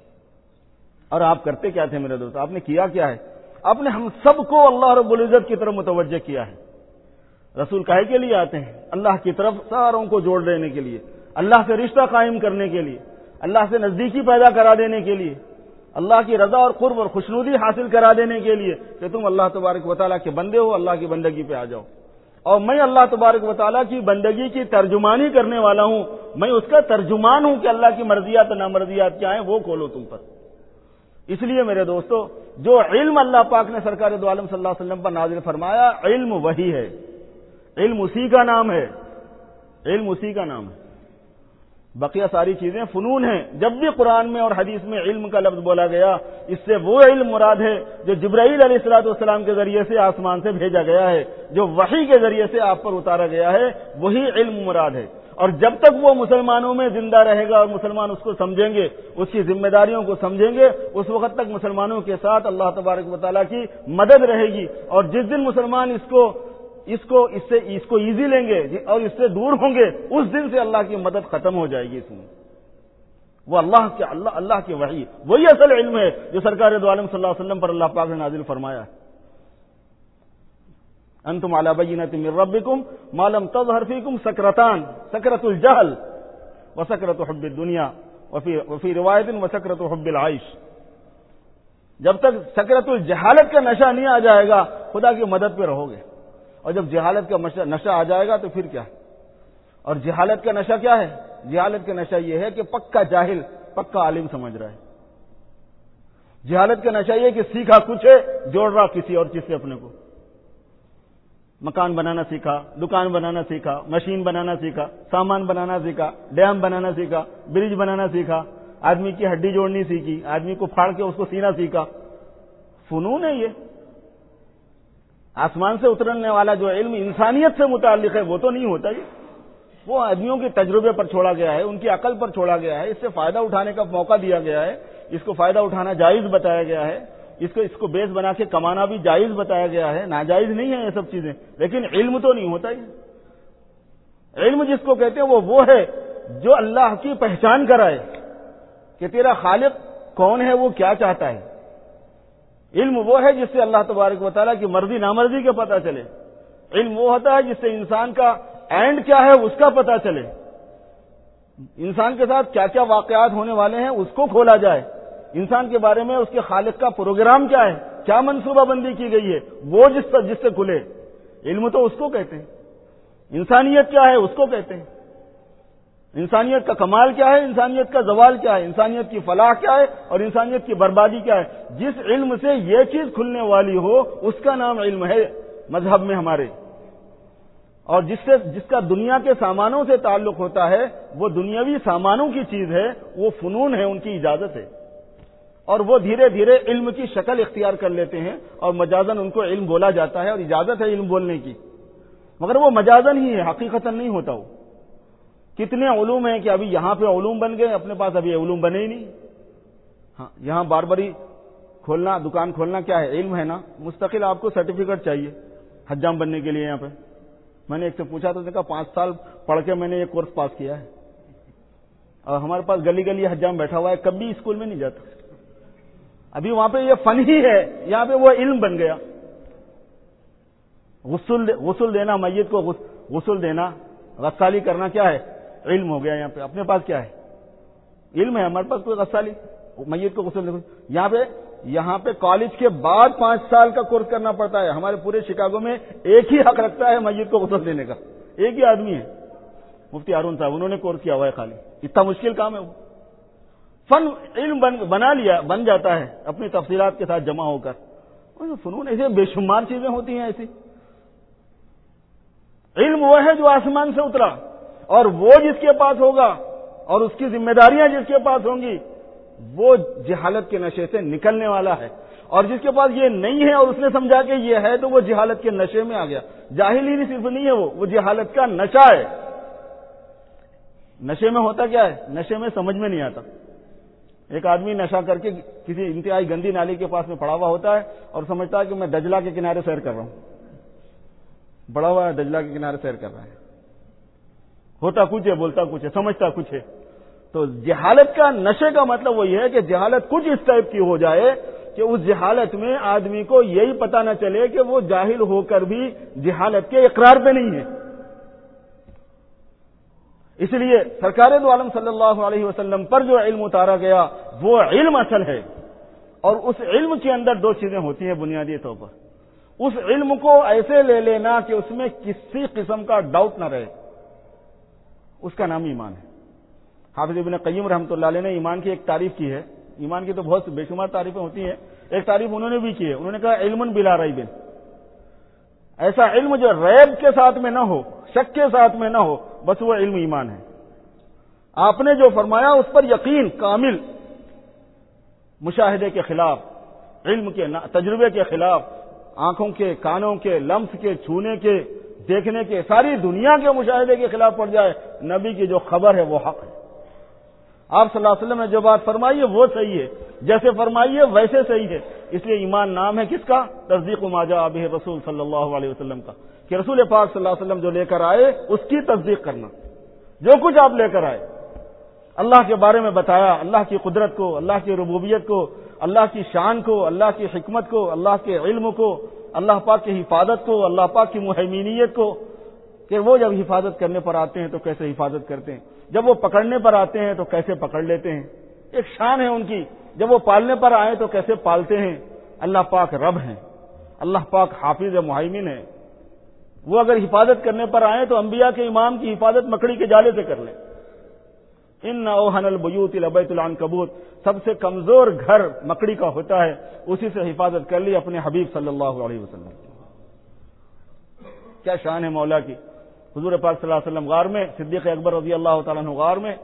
اور آپ کرتے کیا تھے میرے دوست؟ آپ نے کیا کیا ہے؟ آپ نے ہم سب کو اللہ رب العزت کی طرف متوجہ کیا ہے۔ رسول کاہے کے لیے آتے ہیں؟ اللہ کی طرف ساروں کو جوڑ دینے کے لیے، اللہ سے رشتہ قائم کرنے کے لیے، اللہ سے نزدیکی پیدا کرا دینے کے لیے، اللہ کی رضا اور قرب اور خوشنودی حاصل کرا دینے کے لیے کہ تم اللہ تبارک و تعالیٰ کے بندے ہو، اللہ کی بندگی پہ آ جاؤ۔ اور میں اللہ تبارک و تعالیٰ کی بندگی کی ترجمانی کرنے والا ہوں، میں اس کا ترجمان ہوں کہ اللہ کی مرضیات اور نامرضیات کیا ہیں وہ کھولو تم پر۔ اس لیے میرے دوستو، جو علم اللہ پاک نے سرکار دو عالم صلی اللہ علیہ وسلم پر نازل فرمایا، علم وہی ہے، علم اسی کا نام ہے، علم اسی کا نام ہے۔ بقیہ ساری چیزیں فنون ہیں. جب بھی قرآن میں اور حدیث میں علم کا لفظ بولا گیا اس سے وہ علم مراد ہے جو جبرائیل علیہ الصلوۃ والسلام کے ذریعے سے آسمان سے بھیجا گیا ہے, جو وحی کے ذریعے سے آپ پر اتارا گیا ہے, وہی علم مراد ہے. اور جب تک وہ مسلمانوں میں زندہ رہے گا اور مسلمان اس کو سمجھیں گے, اس کی ذمہ داریوں کو سمجھیں گے, اس وقت تک مسلمانوں کے ساتھ اللہ تبارک و تعالیٰ کی مدد رہے گی. اور جس دن مسلمان اس کو ایزی لیں گے اور اس سے دور ہوں گے, اس دن سے اللہ کی مدد ختم ہو جائے گی. اس میں وہ اللہ کی وحی, وہی اصل علم ہے جو سرکار دو عالم صلی اللہ علیہ وسلم پر اللہ پاک نے نازل فرمایا ہے. انتم علی بینۃ من ربکم ما لم تظہر فیکم سکرتان, سکرۃ الجہل وسکرۃ حب الدنیا وفی روایت وسکرۃ حب العیش. جب تک سکرۃ الجہالت کا نشہ نہیں آ جائے گا خدا کی مدد پہ رہو گے, اور جب جہالت کا نشہ آ جائے گا تو پھر کیا. اور جہالت کا نشہ کیا ہے؟ جہالت کا نشہ یہ ہے کہ پکا جاہل پکا عالم سمجھ رہا ہے. جہالت کا نشہ یہ کہ سیکھا کچھ ہے, جوڑ رہا کسی اور چیز سے اپنے کو. مکان بنانا سیکھا, دکان بنانا سیکھا, مشین بنانا سیکھا, سامان بنانا سیکھا, ڈیم بنانا سیکھا, برج بنانا سیکھا, آدمی کی ہڈی جوڑنی سیکھی, آدمی کو پھاڑ کے اس کو سینا سیکھا. فنون ہے یہ. آسمان سے اترنے والا جو علم انسانیت سے متعلق ہے وہ تو نہیں ہوتا. وہ آدمیوں کے تجربے پر چھوڑا گیا ہے, ان کی عقل پر چھوڑا گیا ہے, اس سے فائدہ اٹھانے کا موقع دیا گیا ہے, اس کو فائدہ اٹھانا جائز بتایا گیا ہے, اس کو بیس بنا کے کمانا بھی جائز بتایا گیا ہے. ناجائز نہیں ہے یہ سب چیزیں, لیکن علم تو نہیں ہوتا. علم جس کو کہتے ہیں وہ ہے جو اللہ کی پہچان کرائے کہ تیرا خالق کون ہے, وہ کیا چاہتا ہے. علم وہ ہے جس سے اللہ تبارک و تعالیٰ کی مرضی نامرضی کے پتہ چلے. علم وہ ہوتا ہے جس سے انسان کا اینڈ کیا ہے اس کا پتہ چلے, انسان کے ساتھ کیا کیا واقعات ہونے والے ہیں اس کو کھولا جائے, انسان کے بارے میں اس کے خالق کا پروگرام کیا ہے, کیا منصوبہ بندی کی گئی ہے, وہ جس سے کھلے. علم تو اس کو کہتے ہیں. انسانیت کیا ہے اس کو کہتے ہیں. انسانیت کا کمال کیا ہے, انسانیت کا زوال کیا ہے, انسانیت کی فلاح کیا ہے اور انسانیت کی بربادی کیا ہے. جس علم سے یہ چیز کھلنے والی ہو اس کا نام علم ہے مذہب میں ہمارے. اور جس کا دنیا کے سامانوں سے تعلق ہوتا ہے وہ دنیاوی سامانوں کی چیز ہے, وہ فنون ہے, ان کی اجازت ہے. اور وہ دھیرے دھیرے علم کی شکل اختیار کر لیتے ہیں اور مجازن ان کو علم بولا جاتا ہے, اور اجازت ہے علم بولنے کی, مگر وہ مجازن ہی ہے, حقیقتاً نہیں ہوتا. وہ کتنے علوم ہیں کہ ابھی یہاں پہ علوم بن گئے, اپنے پاس ابھی علوم بنے ہی نہیں. ہاں, یہاں باربری کھولنا, دکان کھولنا کیا ہے, علم ہے نا. مستقل آپ کو سرٹیفکیٹ چاہیے حجام بننے کے لیے. یہاں پہ میں نے ایک سے پوچھا تو اس نے کہا 5 سال پڑھ کے میں نے یہ کورس پاس کیا ہے, اور ہمارے پاس گلی گلی حجام بیٹھا ہوا ہے, کبھی اسکول میں نہیں جاتا. ابھی وہاں پہ یہ فن ہی ہے, یہاں پہ وہ علم بن گیا. غسل دینا, میت کو غسل دینا, غسالی کرنا کیا ہے, علم ہو گیا. یہاں پہ اپنے پاس کیا ہے, علم ہے. ہمارے پاس کوئی غسالی میت کو غسل دینا. یہاں پہ کالج کے بعد 5 سال کا کورس کرنا پڑتا ہے. ہمارے پورے شکاگو میں ایک ہی حق رکھتا ہے میت کو غسل دینے کا, ایک ہی آدمی ہے, مفتی ہارون صاحب, انہوں نے کورس کیا ہوا ہے خالی. اتنا مشکل کام ہے وہ. فن علم بن جاتا ہے اپنی تفصیلات کے ساتھ جمع ہو کر. فنون ایسے بے شمار چیزیں ہوتی ہیں ایسی. علم وہ ہے جو آسمان سے اترا, اور وہ جس کے پاس ہوگا اور اس کی ذمہ داریاں جس کے پاس ہوں گی وہ جہالت کے نشے سے نکلنے والا ہے. اور جس کے پاس یہ نہیں ہے اور اس نے سمجھا کہ یہ ہے تو وہ جہالت کے نشے میں آ گیا. جاہل ہی صرف نہیں ہے, وہ جہالت کا نشہ ہے. نشے میں ہوتا کیا ہے, نشے میں سمجھ میں نہیں آتا. ایک آدمی نشہ کر کے کسی انتہائی گندی نالی کے پاس میں پڑا ہوا ہوتا ہے اور سمجھتا ہے کہ میں دجلہ کے کنارے سیر کر رہا ہوں. بڑا ہوا ہے, دجلہ کے کنارے سیر کر رہا ہے. ہوتا کچھ ہے, بولتا کچھ ہے, سمجھتا کچھ ہے. تو جہالت کا نشے کا مطلب وہ یہ ہے کہ جہالت کچھ اس ٹائپ کی ہو جائے کہ اس جہالت میں آدمی کو یہی پتہ نہ چلے کہ وہ جاہل ہو کر بھی جہالت کے اقرار پہ نہیں ہے. اس لیے سرکار دو عالم صلی اللہ علیہ وسلم پر جو علم اتارا گیا وہ علم اصل ہے. اور اس علم کے اندر 2 چیزیں ہوتی ہیں بنیادی طور پر. اس علم کو ایسے لے لینا کہ اس میں کسی قسم کا ڈاؤٹ نہ رہے, اس کا نام ایمان ہے. حافظ ابن قیم رحمۃ اللہ علیہ نے ایمان کی ایک تعریف کی ہے. ایمان کی تو بہت بے شمار تعریفیں ہوتی ہیں, ایک تعریف انہوں نے بھی کی ہے. انہوں نے کہا علم بلا ریب, ایسا علم جو ریب کے ساتھ میں نہ ہو, شک کے ساتھ میں نہ ہو, بس وہ علم ایمان ہے. آپ نے جو فرمایا اس پر یقین کامل، مشاہدے کے خلاف، علم کے تجربے کے خلاف، آنکھوں کے، کانوں کے، لمس کے، چھونے کے، دیکھنے کے، ساری دنیا کے مشاہدے کے خلاف پڑ جائے، نبی کی جو خبر ہے وہ حق ہے۔ آپ صلی اللہ علیہ وسلم نے جو بات فرمائی ہے وہ صحیح ہے، جیسے فرمائی ہے ویسے صحیح ہے۔ اس لیے ایمان نام ہے کس کا؟ تصدیق ما جاء بہ رسول صلی اللہ علیہ وسلم کا، کہ رسول پاک صلی اللہ علیہ وسلم جو لے کر آئے اس کی تصدیق کرنا۔ جو کچھ آپ لے کر آئے، اللہ کے بارے میں بتایا، اللہ کی قدرت کو، اللہ کی ربوبیت کو، اللہ کی شان کو، اللہ کی حکمت کو، اللہ کے علم کو، اللہ پاک کی حفاظت کو، اللہ پاک کی محیمینیت کو، کہ وہ جب حفاظت کرنے پر آتے ہیں تو کیسے حفاظت کرتے ہیں، جب وہ پکڑنے پر آتے ہیں تو کیسے پکڑ لیتے ہیں، ایک شان ہے ان کی، جب وہ پالنے پر آئے تو کیسے پالتے ہیں۔ اللہ پاک رب ہیں، اللہ پاک حافظ محیمن ہے، وہ اگر حفاظت کرنے پر آئے تو انبیاء کے امام کی حفاظت مکڑی کے جالے سے کر لیں۔ ان اوہن البیوت لبیت العنکبوت، سب سے کمزور گھر مکڑی کا ہوتا ہے، اسی سے حفاظت کر لی اپنے حبیب صلی اللہ علیہ وسلم۔ کیا شان ہے مولا کی۔ حضور پاک صلی اللہ علیہ وسلم غار میں، صدیق اکبر رضی اللہ تعالیٰ عنہ غار میں،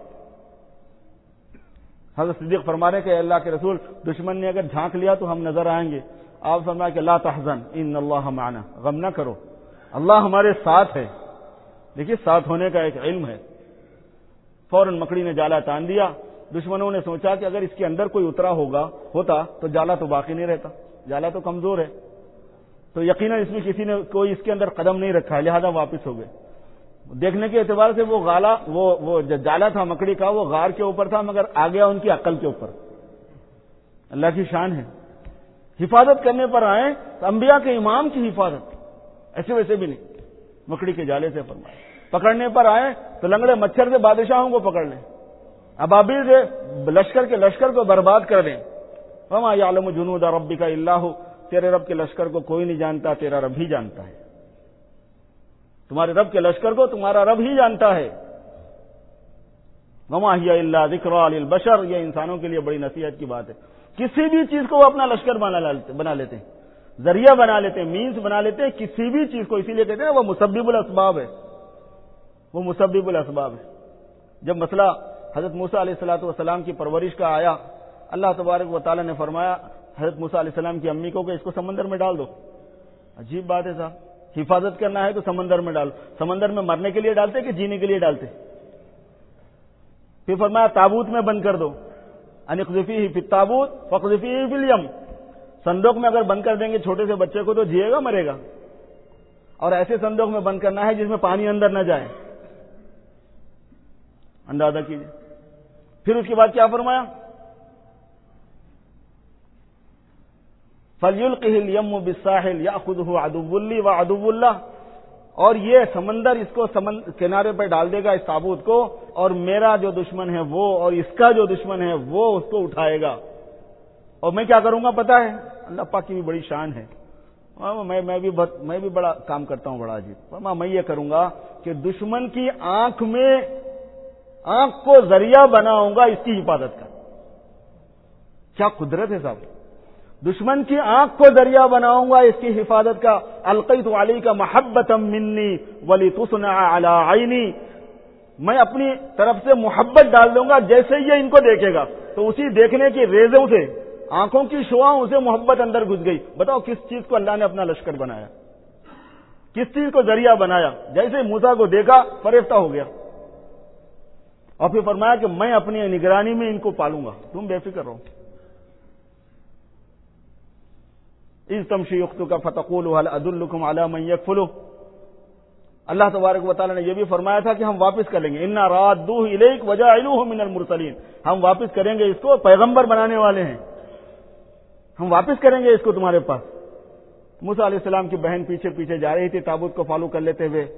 حضرت صدیق فرما رہے کہ اللہ کے رسول دشمن نے اگر جھانک لیا تو ہم نظر آئیں گے۔ آپ فرمایا کہ لا تحزن ان اللہ معنا، غم نہ کرو، اللہ ہمارے ساتھ ہے۔ دیکھیے ساتھ ہونے کا ایک علم ہے۔ فوراً مکڑی نے جالا تان دیا۔ دشمنوں نے سوچا کہ اگر اس کے اندر کوئی اترا ہوتا تو جالا تو باقی نہیں رہتا، جالا تو کمزور ہے، تو یقیناً اس میں کسی نے کوئی اس کے اندر قدم نہیں رکھا ہے، لہذا واپس ہو گئے۔ دیکھنے کے اعتبار سے وہ جالا تھا مکڑی کا، وہ غار کے اوپر تھا، مگر آ گیا ان کی عقل کے اوپر۔ اللہ کی شان ہے۔ حفاظت کرنے پر آئے تو انبیاء کے امام کی حفاظت، ایسے ویسے بھی نہیں، مکڑی کے جالے سے فرمایا۔ پکڑنے پر آئے تو لنگڑے مچھر سے بادشاہوں کو پکڑ لیں، ابابیل سے لشکر کو برباد کر دیں۔ وما یعلم جنود ربک الا ھو، تیرے رب کے لشکر کو کوئی نہیں جانتا، تیرا رب ہی جانتا ہے۔ تمہارے رب کے لشکر کو تمہارا رب ہی جانتا ہے۔ وما ہی الا ذکری للبشر، یہ انسانوں کے لیے بڑی نصیحت کی بات ہے۔ کسی بھی چیز کو وہ اپنا لشکر بنا لیتے ہیں، ذریعہ بنا لیتے ہیں، مینس بنا لیتے ہیں کسی بھی چیز کو، اسی لیے کہتے ہیں وہ مسبب الاسباب ہے، وہ مسبب الاسباب ہے۔ جب مسئلہ حضرت موسیٰ علیہ الصلوۃ والسلام کی پرورش کا آیا، اللہ تبارک و تعالی نے فرمایا حضرت موسیٰ علیہ السلام کی امی کو کہ اس کو سمندر میں ڈال دو۔ عجیب بات ہے صاحب، حفاظت کرنا ہے تو سمندر میں ڈالو۔ سمندر میں مرنے کے لیے ڈالتے کہ جینے کے لیے ڈالتے؟ پھر فرمایا تابوت میں بند کر دو، ان اقذفیہ فی التابوت فاقذفیہ فی الیم، صندوق میں اگر بند کر دیں گے چھوٹے سے بچے کو تو جیے گا مرے گا، اور ایسے صندوق میں بند کرنا ہے جس میں پانی اندر نہ جائے۔ اندازہ کیجیے۔ پھر اس کے بعد کیا فرمایا؟ فَلْيُلْقِهِ الْيَمُّ بِالسَّاحِلِ يَأْخُذُهُ عَدُوٌّ لِّي وَعَدُوٌّ لَّهُ، اور یہ سمندر اس کو کنارے پر ڈال دے گا اس تابوت کو، اور میرا جو دشمن ہے وہ اور اس کا جو دشمن ہے وہ اس کو اٹھائے گا، اور میں کیا کروں گا پتہ ہے؟ اللہ پاک کی بھی بڑی شان ہے۔ میں بھی بڑا کام کرتا ہوں، بڑا عجیب۔ میں یہ کروں گا کہ دشمن کی آنکھ کو ذریعہ بناؤں گا اس کی حفاظت کا۔ کیا قدرت ہے صاحب، دشمن کی آنکھ کو ذریعہ بناؤں گا اس کی حفاظت کا۔ القیت علیک محبۃ منی ولتصنع علی عینی، میں اپنی طرف سے محبت ڈال دوں گا، جیسے یہ ان کو دیکھے گا تو اسی دیکھنے کی ریزوں سے، آنکھوں کی شعاؤں سے محبت اندر گھس گئی۔ بتاؤ کس چیز کو اللہ نے اپنا لشکر بنایا، کس چیز کو ذریعہ بنایا؟ جیسے موسیٰ کو دیکھا فریفتہ ہو گیا، اور پھر فرمایا کہ میں اپنی نگرانی میں ان کو پالوں گا، تم بے فکر رہو۔ اذ تمشی اختک فتقول هل ادلکم علی من یکفلہ، اللہ تبارک و تعالی نے یہ بھی فرمایا تھا کہ ہم واپس کریں گے، انا رادوہ الیک وجاعلوہ من المرسلین، ہم واپس کریں گے اس کو، پیغمبر بنانے والے ہیں، ہم واپس کریں گے اس کو تمہارے پاس۔ موسیٰ علیہ السلام کی بہن پیچھے پیچھے جا رہی تھی تابوت کو فالو کر لیتے ہوئے۔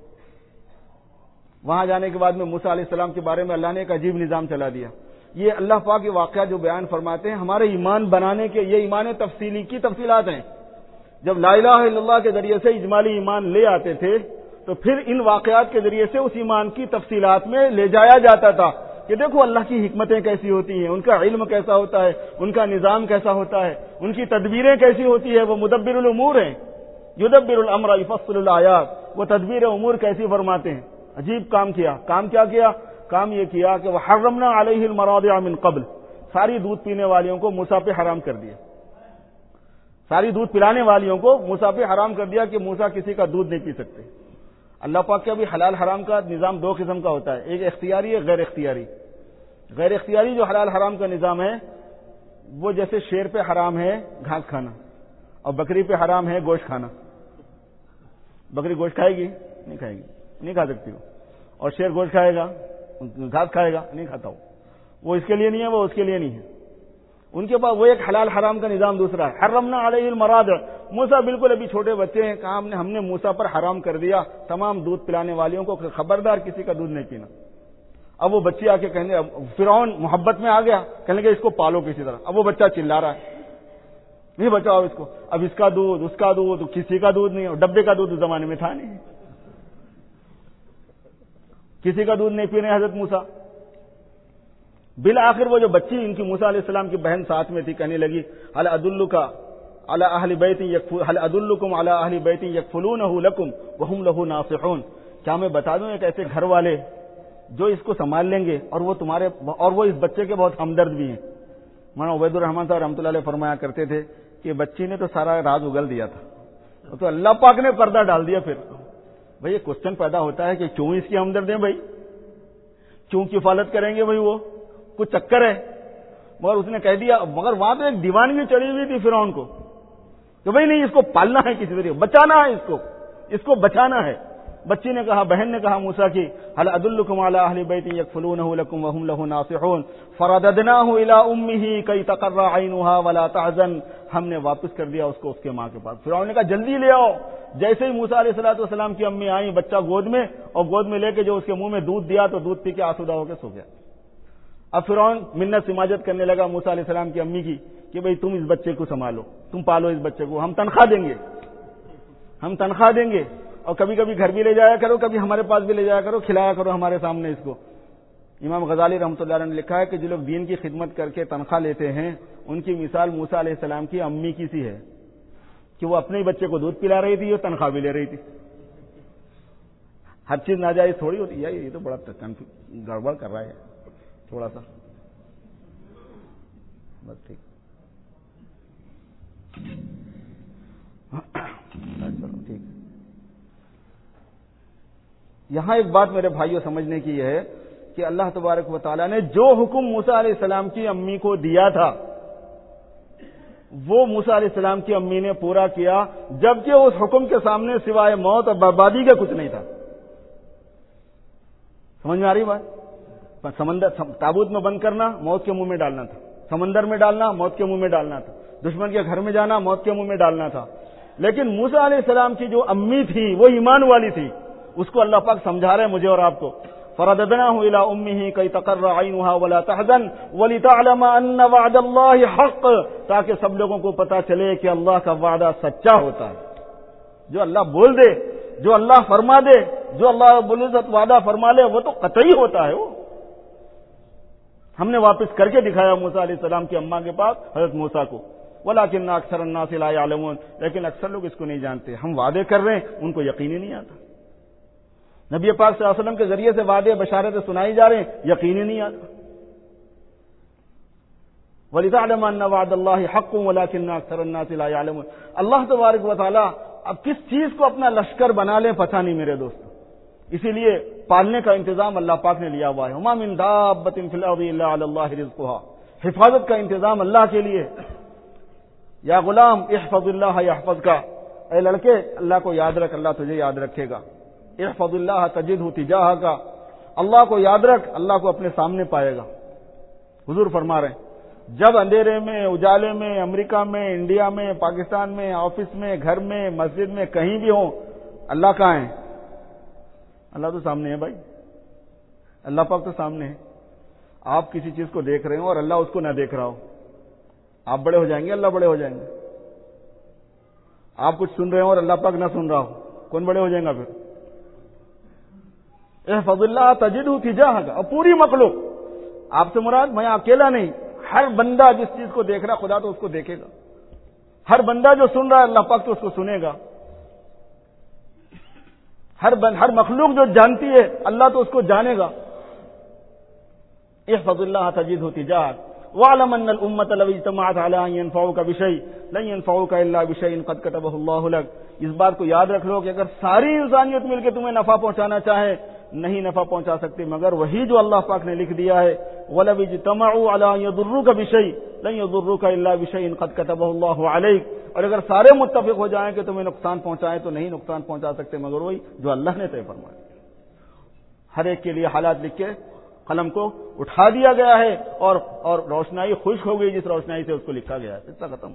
وہاں جانے کے بعد میں موسیٰ علیہ السلام کے بارے میں اللہ نے ایک عجیب نظام چلا دیا۔ یہ اللہ پاک کے واقعہ جو بیان فرماتے ہیں ہمارے ایمان بنانے کے، یہ ایمان تفصیلی کی تفصیلات ہیں۔ جب لا الہ الا اللہ کے ذریعے سے اجمالی ایمان لے آتے تھے تو پھر ان واقعات کے ذریعے سے اس ایمان کی تفصیلات میں لے جایا جاتا تھا کہ دیکھو اللہ کی حکمتیں کیسی ہوتی ہیں، ان کا علم کیسا ہوتا ہے، ان کا نظام کیسا ہوتا ہے، ان کی تدبیریں کیسی ہوتی ہے، وہ مدبر الامور ہیں، یدبر الامر یفصل الآیات، وہ تدبیر امور کیسی فرماتے ہیں۔ عجیب کام کیا۔ کام کیا کیا؟ کام یہ کیا کہ وحرمنا علیہ المراضع من قبل، ساری دودھ پینے والیوں کو موسیٰ پہ حرام کر دیا، ساری دودھ پلانے والیوں کو موسیٰ پہ حرام کر دیا کہ موسیٰ کسی کا دودھ نہیں پی سکتے۔ اللہ پاک کے بھی حلال حرام کا نظام دو قسم کا ہوتا ہے، ایک اختیاری ایک غیر اختیاری۔ غیر اختیاری جو حلال حرام کا نظام ہے وہ جیسے شیر پہ حرام ہے گھاس کھانا اور بکری پہ حرام ہے گوشت کھانا۔ بکری گوشت کھائے گی؟ نہیں کھائے گی، نہیں کھا سکتی وہ، اور شیر گوشت کھائے گا، گھاس کھائے گا، نہیں کھاتا وہ اس کے لیے نہیں ہے، وہ اس کے لیے نہیں ہے۔ ان کے پاس وہ ایک حلال حرام کا نظام دوسرا ہے۔ حرمنا علیہ المراضع، موسیٰ بالکل ابھی چھوٹے بچے ہیں، کہا ہم نے موسیٰ پر حرام کر دیا تمام دودھ پلانے والیوں کو، خبردار کسی کا دودھ نہیں پینا۔ اب وہ بچے آ کے کہنے، فرعون محبت میں آ گیا، کہنے کہ اس کو پالو کسی طرح۔ اب وہ بچہ چلا رہا ہے نہیں بچاؤ اس کو، اب اس کا دودھ اس کا دودھ، کسی کا دودھ نہیں، اور ڈبے کا دودھ اس زمانے میں تھا نہیں، کسی کا دودھ نہیں پینے حضرت موسیٰ۔ بالآخر وہ جو بچی ان کی موسیٰ علیہ السلام کی بہن ساتھ میں تھی، کہنے لگی هل ادلکم علی اہل بیت یکفلونہ لکم وہم لہ ناصحون، کیا میں بتا دوں ایک ایسے گھر والے جو اس کو سنبھال لیں گے اور وہ اس بچے کے بہت ہمدرد بھی ہیں۔ مولانا عبید الرحمن صاحب رحمۃ اللہ علیہ فرمایا کرتے تھے کہ بچی نے تو سارا راز اگل دیا تھا، تو اللہ پاک نے پردہ ڈال دیا۔ پھر بھئی یہ کوشچن پیدا ہوتا ہے کہ کیوں اس کی ہمدرد ہیں، بھائی کیوں کفالت کریں گے، بھائی وہ کچھ چکر ہے؟ مگر اس نے کہہ دیا، مگر وہاں تو ایک دیوانگی چڑھی ہوئی تھی فرعون کو کہ بھائی نہیں، اس کو پالنا ہے، کسی طریقے بچانا ہے، اس کو بچانا ہے۔ بچی نے کہا، بہن نے کہا موسیٰ کی، هل ادلکم علی اہل بیت یکفلونہ لکم وہم لہ ناصحون فرددناہ الی امہ کی تقر عینہا ولا تحزن، ہم نے واپس کر دیا اس کو اس کے ماں کے پاس۔ فرعون نے کہا جلدی لے آؤ۔ جیسے ہی موسیٰ علیہ السلام کی امی آئیں، بچہ گود میں، اور گود میں لے کے جو اس کے منہ میں دودھ دیا تو دودھ پی کے آسودہ ہو کے سو گیا۔ اب فرعون منت سماجت کرنے لگا موسیٰ علیہ السلام کی امی کی کہ بھئی تم اس بچے کو سنبھالو، تم پالو اس بچے کو، ہم تنخواہ دیں گے، اور کبھی کبھی گھر بھی لے جایا کرو، کبھی ہمارے پاس بھی لے جایا کرو، کھلایا کرو ہمارے سامنے اس کو۔ امام غزالی رحمۃ اللہ علیہ نے لکھا ہے کہ جو لوگ دین کی خدمت کر کے تنخواہ لیتے ہیں ان کی مثال موسیٰ علیہ السلام کی امی کی سی ہے کہ وہ اپنے ہی بچے کو دودھ پلا رہی تھی اور تنخواہ بھی لے رہی تھی۔ ہر چیز ناجائز تھوڑی ہوتی ہے، یہ تو بڑا گڑبڑ کر رہا ہے تھوڑا سا، بس ٹھیک۔ چلو ٹھیک۔ یہاں ایک بات میرے بھائیوں سمجھنے کی یہ ہے کہ اللہ تبارک و تعالیٰ نے جو حکم موسیٰ علیہ السلام کی امی کو دیا تھا وہ موسیٰ علیہ السلام کی امی نے پورا کیا، جبکہ اس حکم کے سامنے سوائے موت اور بربادی کا کچھ نہیں تھا۔ سمجھ میں آ رہی بات؟ سمندر تابوت میں بند کرنا موت کے منہ میں ڈالنا تھا، سمندر میں ڈالنا موت کے منہ میں ڈالنا تھا، دشمن کے گھر میں جانا موت کے منہ میں ڈالنا تھا۔ لیکن موسیٰ علیہ السلام کی جو امی تھی وہ ایمان والی تھی، اس کو اللہ پاک سمجھا رہے مجھے اور آپ کو، فرددناہ الی امہ کی تقر عینہا ولا تحزن ولتعلم ان وعد اللہ حق، تاکہ سب لوگوں کو پتا چلے کہ اللہ کا وعدہ سچا ہوتا ہے۔ جو اللہ بول دے، جو اللہ فرما دے، جو اللہ رب العزت وعدہ فرما لے وہ تو قطعی ہوتا ہے۔ وہ ہم نے واپس کر کے دکھایا موسیٰ علیہ السلام کی اماں کے پاس حضرت موسیٰ کو، ولکن اکثر الناس لا یعلمون، لیکن اکثر لوگ اس کو نہیں جانتے۔ ہم وعدے کر رہے ہیں ان کو یقین ہی نہیں آتا، نبی پاک صلی اللہ علیہ وسلم کے ذریعے سے وعدے بشارتیں سنائی جا رہے ہیں، یقین ہی نہیں آتا۔ وَلِتَعْلَمَ أَنَّ وَعْدَ اللَّهِ حَقٌّ وَلَكِنَّ أَكْثَرَ النَّاسِ لَا يَعْلَمُونَ۔ اللہ تبارک و تعالیٰ اب کس چیز کو اپنا لشکر بنا لیں پتہ نہیں میرے دوست، اسی لیے پالنے کا انتظام اللہ پاک نے لیا ہوا ہے۔ وَمَا مِن دَابَّةٍ فِي الْأَرْضِ إِلَّا عَلَى اللَّهِ رِزْقُهَا، حفاظت کا انتظام اللہ کے لیے۔ یا غلام احفظ اللہ یحفظک، اے لڑکے اللہ کو یاد رکھ، اللہ تجھے یاد رکھے گا۔ احفظ اللہ تجدہ تجاہک، اللہ کو یاد رکھ، اللہ کو اپنے سامنے پائے گا۔ حضور فرما رہے ہیں جب اندھیرے میں، اجالے میں، امریکہ میں، انڈیا میں، پاکستان میں، آفس میں، گھر میں، مسجد میں، کہیں بھی ہوں، اللہ کہاں ہے؟ اللہ تو سامنے ہے بھائی، اللہ پاک تو سامنے ہے۔ آپ کسی چیز کو دیکھ رہے ہو اور اللہ اس کو نہ دیکھ رہا ہو، آپ بڑے ہو جائیں گے، اللہ بڑے ہو جائیں گے۔ آپ کچھ سن رہے ہو اور اللہ پاک نہ سن رہا ہو، کون بڑے ہو جائیں گا پھر؟ احفظ اللہ تجدہ تجاہک، اور پوری مخلوق، آپ سے مراد میں اکیلا نہیں، ہر بندہ جس چیز کو دیکھ رہا خدا تو اس کو دیکھے گا، ہر بندہ جو سن رہا ہے اللہ پاک تو اس کو سنے گا، ہر مخلوق جو جانتی ہے اللہ تو اس کو جانے گا۔ احفظ اللہ تجدہ تجاہک واعلم ان الامۃ لو اجتمعت علی ان ينفعوک بشیء لن ينفعوک الا بشیء قد کتبہ اللہ لک. اس بات کو یاد رکھ لو کہ اگر ساری انسانیت مل کے تمہیں نفع پہنچانا چاہے نہیں نفع پہنچا سکتے مگر وہی جو اللہ پاک نے لکھ دیا ہے. وَلَوْ اجْتَمَعُوا عَلَىٰ أَن يَضُرُّوكَ بِشَيْءٍ لَن يَضُرُّوكَ إِلَّا بِشَيْءٍ قَدْ كَتَبَهُ اللَّهُ عَلَيْكَ. اور اگر سارے متفق ہو جائیں کہ تمہیں نقصان پہنچائیں تو نہیں نقصان پہنچا سکتے مگر وہی جو اللہ نے طے فرمایا. ہر ایک کے لیے حالات لکھ کے قلم کو اٹھا دیا گیا ہے اور روشنائی خشک ہو گئی جس روشنائی سے اس کو لکھا گیا ہے. قصہ ختم.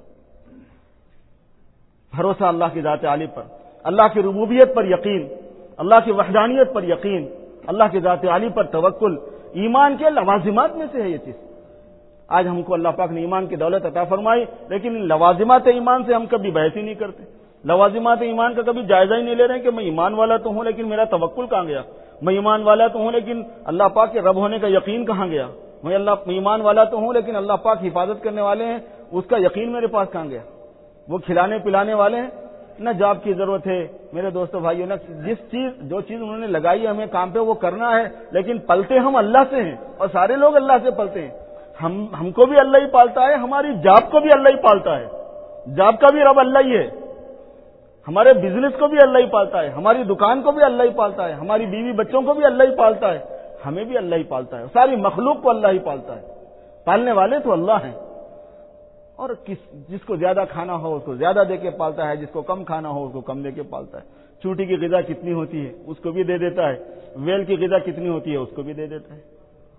بھروسہ اللہ کی ذات عالی پر, اللہ کی ربوبیت پر یقین, اللہ کی وحدانیت پر یقین, اللہ کی ذات عالی پر توکل ایمان کے لوازمات میں سے ہے. یہ چیز آج ہم کو اللہ پاک نے ایمان کی دولت عطا فرمائی لیکن لوازمات ایمان سے ہم کبھی بحث ہی نہیں کرتے. لوازمات ایمان کا کبھی جائزہ ہی نہیں لے رہے ہیں کہ میں ایمان والا تو ہوں لیکن میرا توکل کہاں گیا. میں ایمان والا تو ہوں لیکن اللہ پاک کے رب ہونے کا یقین کہاں گیا. میں ایمان والا تو ہوں لیکن اللہ پاک حفاظت کرنے والے ہیں اس کا یقین میرے پاس کہاں گیا. وہ کھلانے پلانے والے ہیں نہ جاب کی ضرورت ہے میرے دوستوں بھائیوں. نہ جو چیز انہوں نے لگائی ہمیں کام پہ وہ کرنا ہے لیکن پلتے ہم اللہ سے ہیں اور سارے لوگ اللہ سے پلتے ہیں. ہم کو بھی اللہ ہی پالتا ہے, ہماری جاب کو بھی اللہ ہی پالتا ہے, جاب کا بھی رب اللہ ہی ہے, ہمارے بزنس کو بھی اللہ ہی پالتا ہے, ہماری دکان کو بھی اللہ ہی پالتا ہے, ہماری بیوی بچوں کو بھی اللہ ہی پالتا ہے, ہمیں بھی اللہ ہی پالتا ہے, ساری مخلوق کو اللہ ہی پالتا ہے. پالنے والے تو اللہ ہیں اور جس کو زیادہ کھانا ہو اس کو زیادہ دے کے پالتا ہے, جس کو کم کھانا ہو اس کو کم دے کے پالتا ہے. چوٹی کی غذا کتنی ہوتی ہے اس کو بھی دے دیتا ہے, ویل کی غذا کتنی ہوتی ہے اس کو بھی دے دیتا ہے.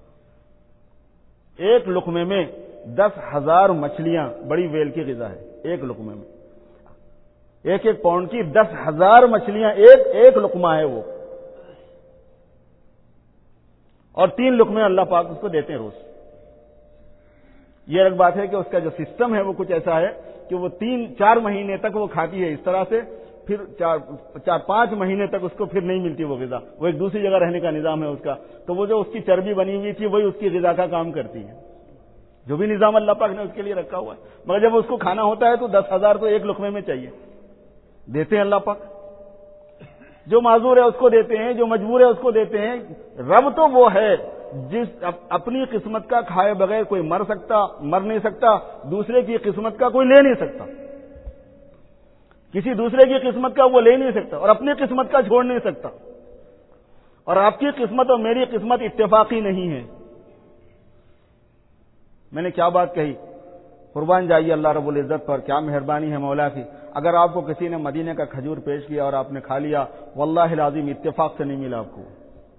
ایک لقمے میں 10,000 مچھلیاں بڑی ویل کی غذا ہے. ایک لقمے میں ایک پاؤنڈ کی 10,000 مچھلیاں ایک لقمہ ہے وہ, اور 3 لقمے اللہ پاک اس کو دیتے ہیں روز. یہ ایک بات ہے کہ اس کا جو سسٹم ہے وہ کچھ ایسا ہے کہ وہ 3-4 مہینے تک وہ کھاتی ہے اس طرح سے, پھر 4-5 مہینے تک اس کو پھر نہیں ملتی وہ غذا. وہ ایک دوسری جگہ رہنے کا نظام ہے اس کا, تو وہ جو اس کی چربی بنی ہوئی تھی وہی اس کی غذا کا کام کرتی ہے. جو بھی نظام اللہ پاک نے اس کے لیے رکھا ہوا ہے, مگر جب اس کو کھانا ہوتا ہے تو 10,000 تو ایک لقمے میں چاہیے. دیتے ہیں اللہ پاک, جو معذور ہے اس کو دیتے ہیں, جو مجبور ہے اس کو دیتے ہیں. رب تو وہ ہے جس اپنی قسمت کا کھائے بغیر کوئی مر نہیں سکتا, دوسرے کی قسمت کا کوئی لے نہیں سکتا, کسی دوسرے کی قسمت کا وہ لے نہیں سکتا اور اپنی قسمت کا چھوڑ نہیں سکتا. اور آپ کی قسمت اور میری قسمت اتفاقی نہیں ہے. میں نے کیا بات کہی, قربان جائیے اللہ رب العزت پر, کیا مہربانی ہے مولا کی. اگر آپ کو کسی نے مدینے کا کھجور پیش کیا اور آپ نے کھا لیا, واللہ العظیم اتفاق سے نہیں ملا آپ کو.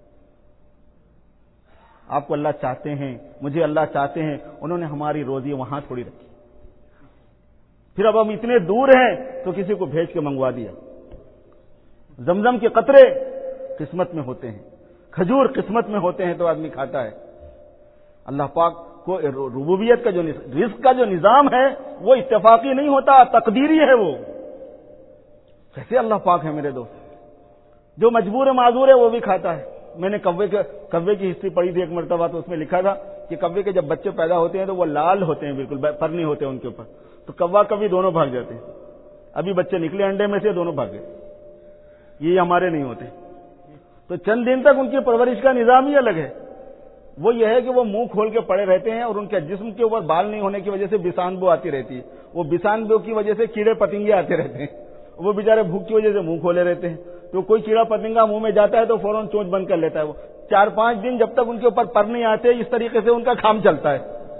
آپ کو اللہ چاہتے ہیں, مجھے اللہ چاہتے ہیں, انہوں نے ہماری روزی وہاں تھوڑی رکھی. پھر اب ہم اتنے دور ہیں تو کسی کو بھیج کے منگوا دیا. زمزم کے قطرے قسمت میں ہوتے ہیں, کھجور قسمت میں ہوتے ہیں تو آدمی کھاتا ہے. اللہ پاک کو ربوبیت کا جو رزق کا جو نظام ہے وہ اتفاقی نہیں ہوتا, تقدیری ہے. وہ کیسے اللہ پاک ہے میرے دوست. جو مجبور معذور ہے وہ بھی کھاتا ہے. میں نے کوے کی ہسٹری پڑھی تھی ایک مرتبہ, تو اس میں لکھا تھا کہ کوے کے جب بچے پیدا ہوتے ہیں تو وہ لال ہوتے ہیں, بالکل پر نہیں ہوتے ان کے اوپر, تو کوا کبھی دونوں بھاگ جاتے ہیں. ابھی بچے نکلے انڈے میں سے دونوں بھاگ گئے. یہ ہمارے نہیں ہوتے. تو چند دن تک ان کی پرورش کا نظام ہی الگ ہے. وہ یہ ہے کہ وہ منہ کھول کے پڑے رہتے ہیں اور ان کے جسم کے اوپر بال نہیں ہونے کی وجہ سے بسان بو آتی رہتی ہے. وہ بسان بو کی وجہ سے کیڑے پتنگے آتے رہتے ہیں. وہ بیچارے بھوک کی وجہ سے منہ کھولے رہتے ہیں. تو کوئی کیڑا پتنگا منہ میں جاتا ہے تو فوراً چونچ بند کر لیتا ہے. وہ 4-5 دن جب تک ان کے اوپر پر نہیں آتے اس طریقے سے ان کا کام چلتا ہے.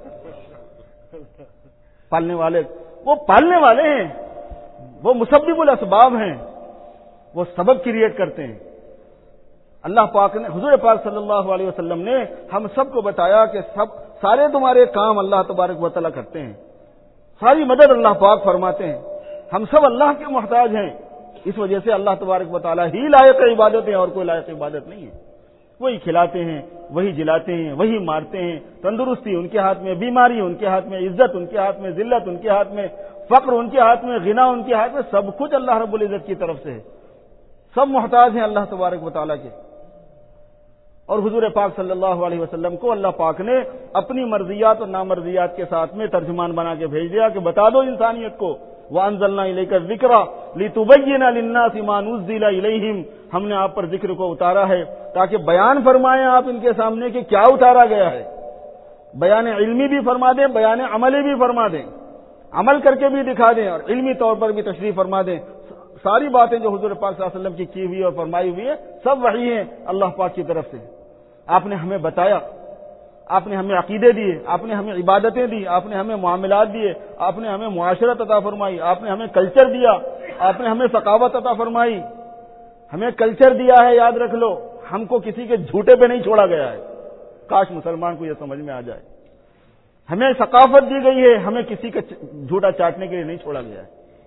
پالنے والے وہ پالنے والے ہیں, وہ مسبب الاسباب ہیں, وہ سبب کریٹ کرتے ہیں. اللہ پاک نے, حضور پاک صلی اللہ علیہ وسلم نے ہم سب کو بتایا کہ سارے تمہارے کام اللہ تبارک و تعالیٰ کرتے ہیں, ساری مدد اللہ پاک فرماتے ہیں. ہم سب اللہ کے محتاج ہیں. اس وجہ سے اللہ تبارک و تعالیٰ ہی لائق عبادت ہے اور کوئی لائق عبادت نہیں ہے. وہی کھلاتے ہیں, وہی جلاتے ہیں, وہی مارتے ہیں. تندرستی ان کے ہاتھ میں, بیماری ان کے ہاتھ میں, عزت ان کے ہاتھ میں, ذلت ان کے ہاتھ میں, فقر ان کے ہاتھ میں, غنا ان کے ہاتھ میں. سب کچھ اللہ رب العزت کی طرف سے ہے. سب محتاج ہیں اللہ تبارک و تعالیٰ کے. اور حضور پاک صلی اللہ علیہ وسلم کو اللہ پاک نے اپنی مرضیات اور نامرضیات کے ساتھ میں ترجمان بنا کے بھیج دیا کہ بتا دو انسانیت کو, وَأَنزَلْنَا إِلَيْكَ الذِّكْرَ لِتُبَيِّنَ لِلنَّاسِ مَا نُزِّلَ إِلَيْهِمْ. ہم نے آپ پر ذکر کو اتارا ہے تاکہ بیان فرمائیں آپ ان کے سامنے کہ کیا اتارا گیا ہے. بیان علمی بھی فرما دیں، بیان عملی بھی فرما دیں، عمل کر کے بھی دکھا دیں اور علمی طور پر بھی تشریح فرما دیں۔ ساری باتیں جو حضور پاک صلی اللہ علیہ وسلم کی ہوئی اور فرمائی ہوئی ہے سب وحی ہیں اللہ پاک کی طرف سے۔ آپ نے ہمیں بتایا، آپ نے ہمیں عقیدے دیے، آپ نے ہمیں عبادتیں دی، آپ نے ہمیں معاملات دیے، آپ نے ہمیں معاشرت عطا فرمائی، آپ نے ہمیں کلچر دیا، آپ نے ہمیں ثقافت عطا فرمائی، ہمیں کلچر دیا ہے۔ یاد رکھ لو، ہم کو کسی کے جھوٹے پہ نہیں چھوڑا گیا ہے، کاش مسلمان کو یہ سمجھ میں آ جائے۔ ہمیں ثقافت دی گئی ہے، ہمیں کسی کا جھوٹا چاٹنے کے لیے نہیں چھوڑا گیا ہے۔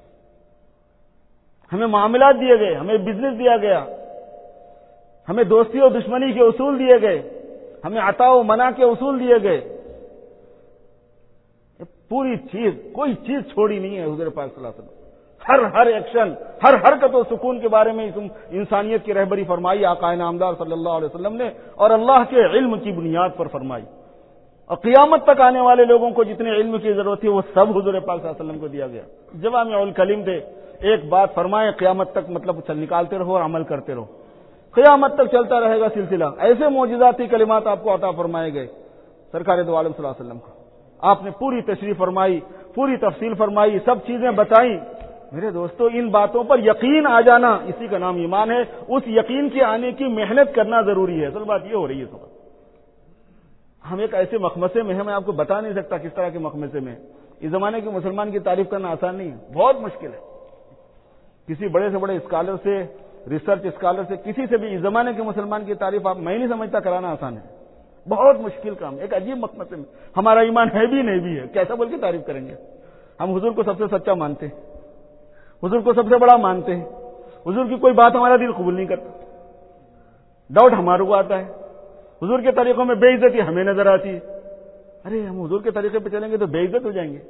ہمیں معاملات دیے گئے، ہمیں بزنس دیا گیا، ہمیں دوستی اور دشمنی کے اصول دیے گئے، ہمیں عطا و منع کے اصول دیے گئے۔ پوری چیز، کوئی چیز چھوڑی نہیں ہے حضور پاک صلی اللہ علیہ وسلم۔ ہر ایکشن، ہر حرکت و سکون کے بارے میں انسانیت کی رہبری فرمائی آقا نامدار صلی اللہ علیہ وسلم نے، اور اللہ کے علم کی بنیاد پر فرمائی، اور قیامت تک آنے والے لوگوں کو جتنے علم کی ضرورت تھی وہ سب حضور پاک صلی اللہ علیہ وسلم کو دیا گیا۔ جوامع الکلم تھے، ایک بات فرمائے قیامت تک مطلب نکالتے رہو اور عمل کرتے رہو، قیامت تک چلتا رہے گا سلسلہ۔ ایسے معجزاتی کلمات آپ کو عطا فرمائے گئے سرکار دو عالم صلی اللہ علیہ وسلم کو۔ آپ نے پوری تشریح فرمائی، پوری تفصیل فرمائی، سب چیزیں بتائیں۔ میرے دوستو، ان باتوں پر یقین آ جانا اسی کا نام ایمان ہے۔ اس یقین کے آنے کی محنت کرنا ضروری ہے۔ اصل بات یہ ہو رہی ہے صبح ہم ایک ایسے مخمسے میں ہیں، میں آپ کو بتا نہیں سکتا کس طرح کے مخمسے میں۔ اس زمانے کے مسلمان کی تعریف کرنا آسان نہیں ہے، بہت مشکل ہے۔ کسی بڑے سے بڑے اسکالر سے، ریسرچ اسکالر سے، کسی سے بھی اس زمانے کے مسلمان کی تعریف آپ میں نہیں سمجھتا کرانا آسان ہے، بہت مشکل کام۔ ایک عجیب مخمسے میں ہمارا ایمان ہے بھی نہیں بھی ہے، کیسا بول کے تعریف کریں گے؟ ہم حضور کو سب سے سچا مانتے ہیں، حضور کو سب سے بڑا مانتے ہیں، حضور کی کوئی بات ہمارا دل قبول نہیں کرتا، ڈاؤٹ ہمارے کو آتا ہے، حضور کے طریقوں میں بے عزتی ہمیں نظر آتی ہے۔ ارے ہم حضور کے طریقے پہ چلیں گے تو بے عزت ہو جائیں گے۔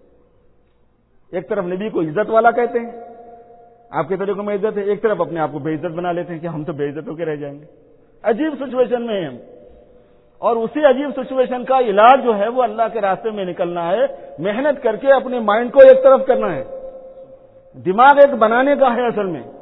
ایک طرف نبی کو عزت والا کہتے ہیں، آپ کے طریقوں میں عزت ہے، ایک طرف اپنے آپ کو بے عزت بنا لیتے ہیں کہ ہم تو بے عزت ہو کے رہ جائیں گے۔ عجیب سچویشن میں ہیں ہم، اور اسی عجیب سچویشن کا علاج جو ہے وہ اللہ کے راستے میں نکلنا ہے، محنت کر کے اپنے مائنڈ کو ایک طرف کرنا ہے، دماغ ایک بنانے کا ہے۔ اصل میں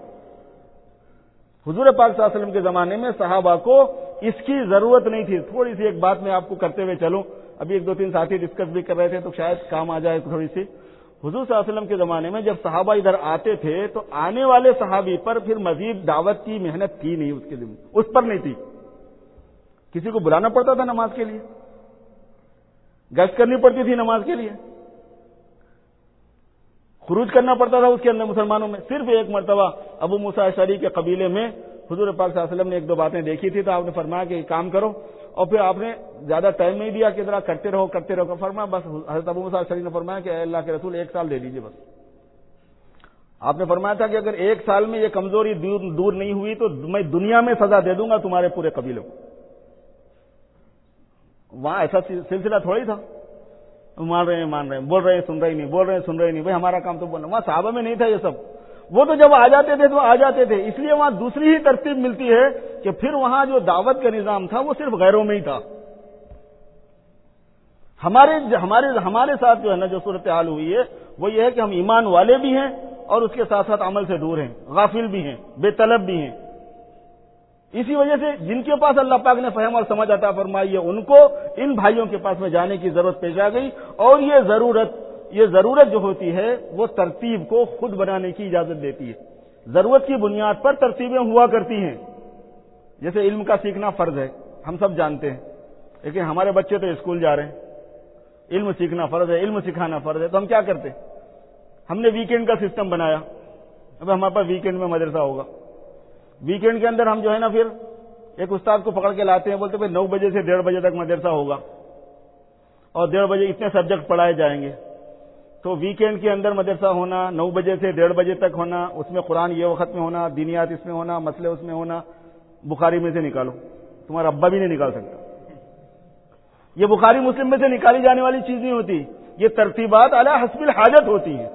حضور پاک صلی اللہ علیہ وسلم کے زمانے میں صحابہ کو اس کی ضرورت نہیں تھی۔ تھوڑی سی ایک بات میں آپ کو کرتے ہوئے چلوں، ابھی ایک دو تین ساتھی ڈسکس بھی کر رہے تھے تو شاید کام آ جائے تھوڑی سی۔ حضور صلی اللہ علیہ وسلم کے زمانے میں جب صحابہ ادھر آتے تھے تو آنے والے صحابی پر پھر مزید دعوت کی محنت تھی نہیں، اس کے ذمہ اس پر نہیں تھی۔ کسی کو بلانا پڑتا تھا نماز کے لیے، گشت کرنی پڑتی تھی نماز کے لیے، خروج کرنا پڑتا تھا اس کے اندر مسلمانوں میں۔ صرف ایک مرتبہ ابو موسیٰ اشعری کے قبیلے میں حضور پاک صلی اللہ علیہ وسلم نے ایک دو باتیں دیکھی تھی تو آپ نے فرمایا کہ کام کرو، اور پھر آپ نے زیادہ ٹائم نہیں دیا کہ ذرا کرتے رہو کرتے رہو، فرمایا بس حضرت ابو موسیٰ اشعری نے فرمایا کہ اے اللہ کے رسول 1 سال دے دیجیے بس۔ آپ نے فرمایا تھا کہ اگر 1 سال میں یہ کمزوری دور نہیں ہوئی تو میں دنیا میں سزا دے دوں گا تمہارے پورے قبیلے کو۔ وہاں ایسا سلسلہ تھوڑی تھا مان رہے ہیں بول رہے ہیں سن رہے نہیں، بول رہے ہیں سن رہے نہیں، بھائی ہمارا کام تو بولنا۔ وہاں صحابہ میں نہیں تھا یہ سب، وہ تو جب آ جاتے تھے تو آ جاتے تھے، اس لیے وہاں دوسری ہی ترتیب ملتی ہے کہ پھر وہاں جو دعوت کا نظام تھا وہ صرف غیروں میں ہی تھا۔ ہمارے ساتھ جو ہے نا جو صورتحال ہوئی ہے وہ یہ ہے کہ ہم ایمان والے بھی ہیں اور اس کے ساتھ ساتھ عمل سے دور ہیں، غافل بھی ہیں، بے طلب بھی ہیں۔ اسی وجہ سے جن کے پاس اللہ پاک نے فہم اور سمجھ عطا فرمائی ہے ان کو ان بھائیوں کے پاس میں جانے کی ضرورت پیش آ گئی، اور یہ ضرورت جو ہوتی ہے وہ ترتیب کو خود بنانے کی اجازت دیتی ہے۔ ضرورت کی بنیاد پر ترتیبیں ہوا کرتی ہیں۔ جیسے علم کا سیکھنا فرض ہے، ہم سب جانتے ہیں، لیکن ہمارے بچے تو اسکول جا رہے ہیں، علم سیکھنا فرض ہے، علم سکھانا فرض ہے، تو ہم کیا کرتے؟ ہم نے ویکینڈ کا سسٹم بنایا، اب ہمارے پاس ویکینڈ میں مدرسہ ہوگا، ویکینڈ کے اندر ہم جو ہے نا پھر ایک استاد کو پکڑ کے لاتے ہیں، بولتے ہیں 9 بجے سے 1:30 بجے تک مدرسہ ہوگا اور 1:30 بجے اتنے سبجیکٹ پڑھائے جائیں گے۔ تو ویکینڈ کے اندر مدرسہ ہونا، 9 بجے سے 1:30 بجے تک ہونا، اس میں قرآن یہ وقت میں ہونا، دینیات اس میں ہونا، مسئلے اس میں ہونا، بخاری میں سے نکالو، تمہارا ابا بھی نہیں نکال سکتا۔ یہ بخاری مسلم میں سے نکالی جانے والی چیز نہیں ہوتی، یہ ترتیبات علی حسب الحاجت ہوتی ہیں،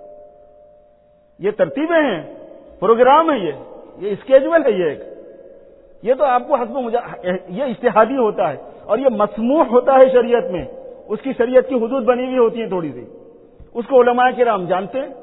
یہ ترتیبیں ہیں، پروگرام ہے، یہ اسکیجول ہے، یہ تو آپ کو حسب یہ اجتہادی ہوتا ہے اور یہ مسموح ہوتا ہے شریعت میں، اس کی شریعت کی حدود بنی ہوئی ہوتی ہیں تھوڑی سی، اس کو علماء کرام جانتے ہیں۔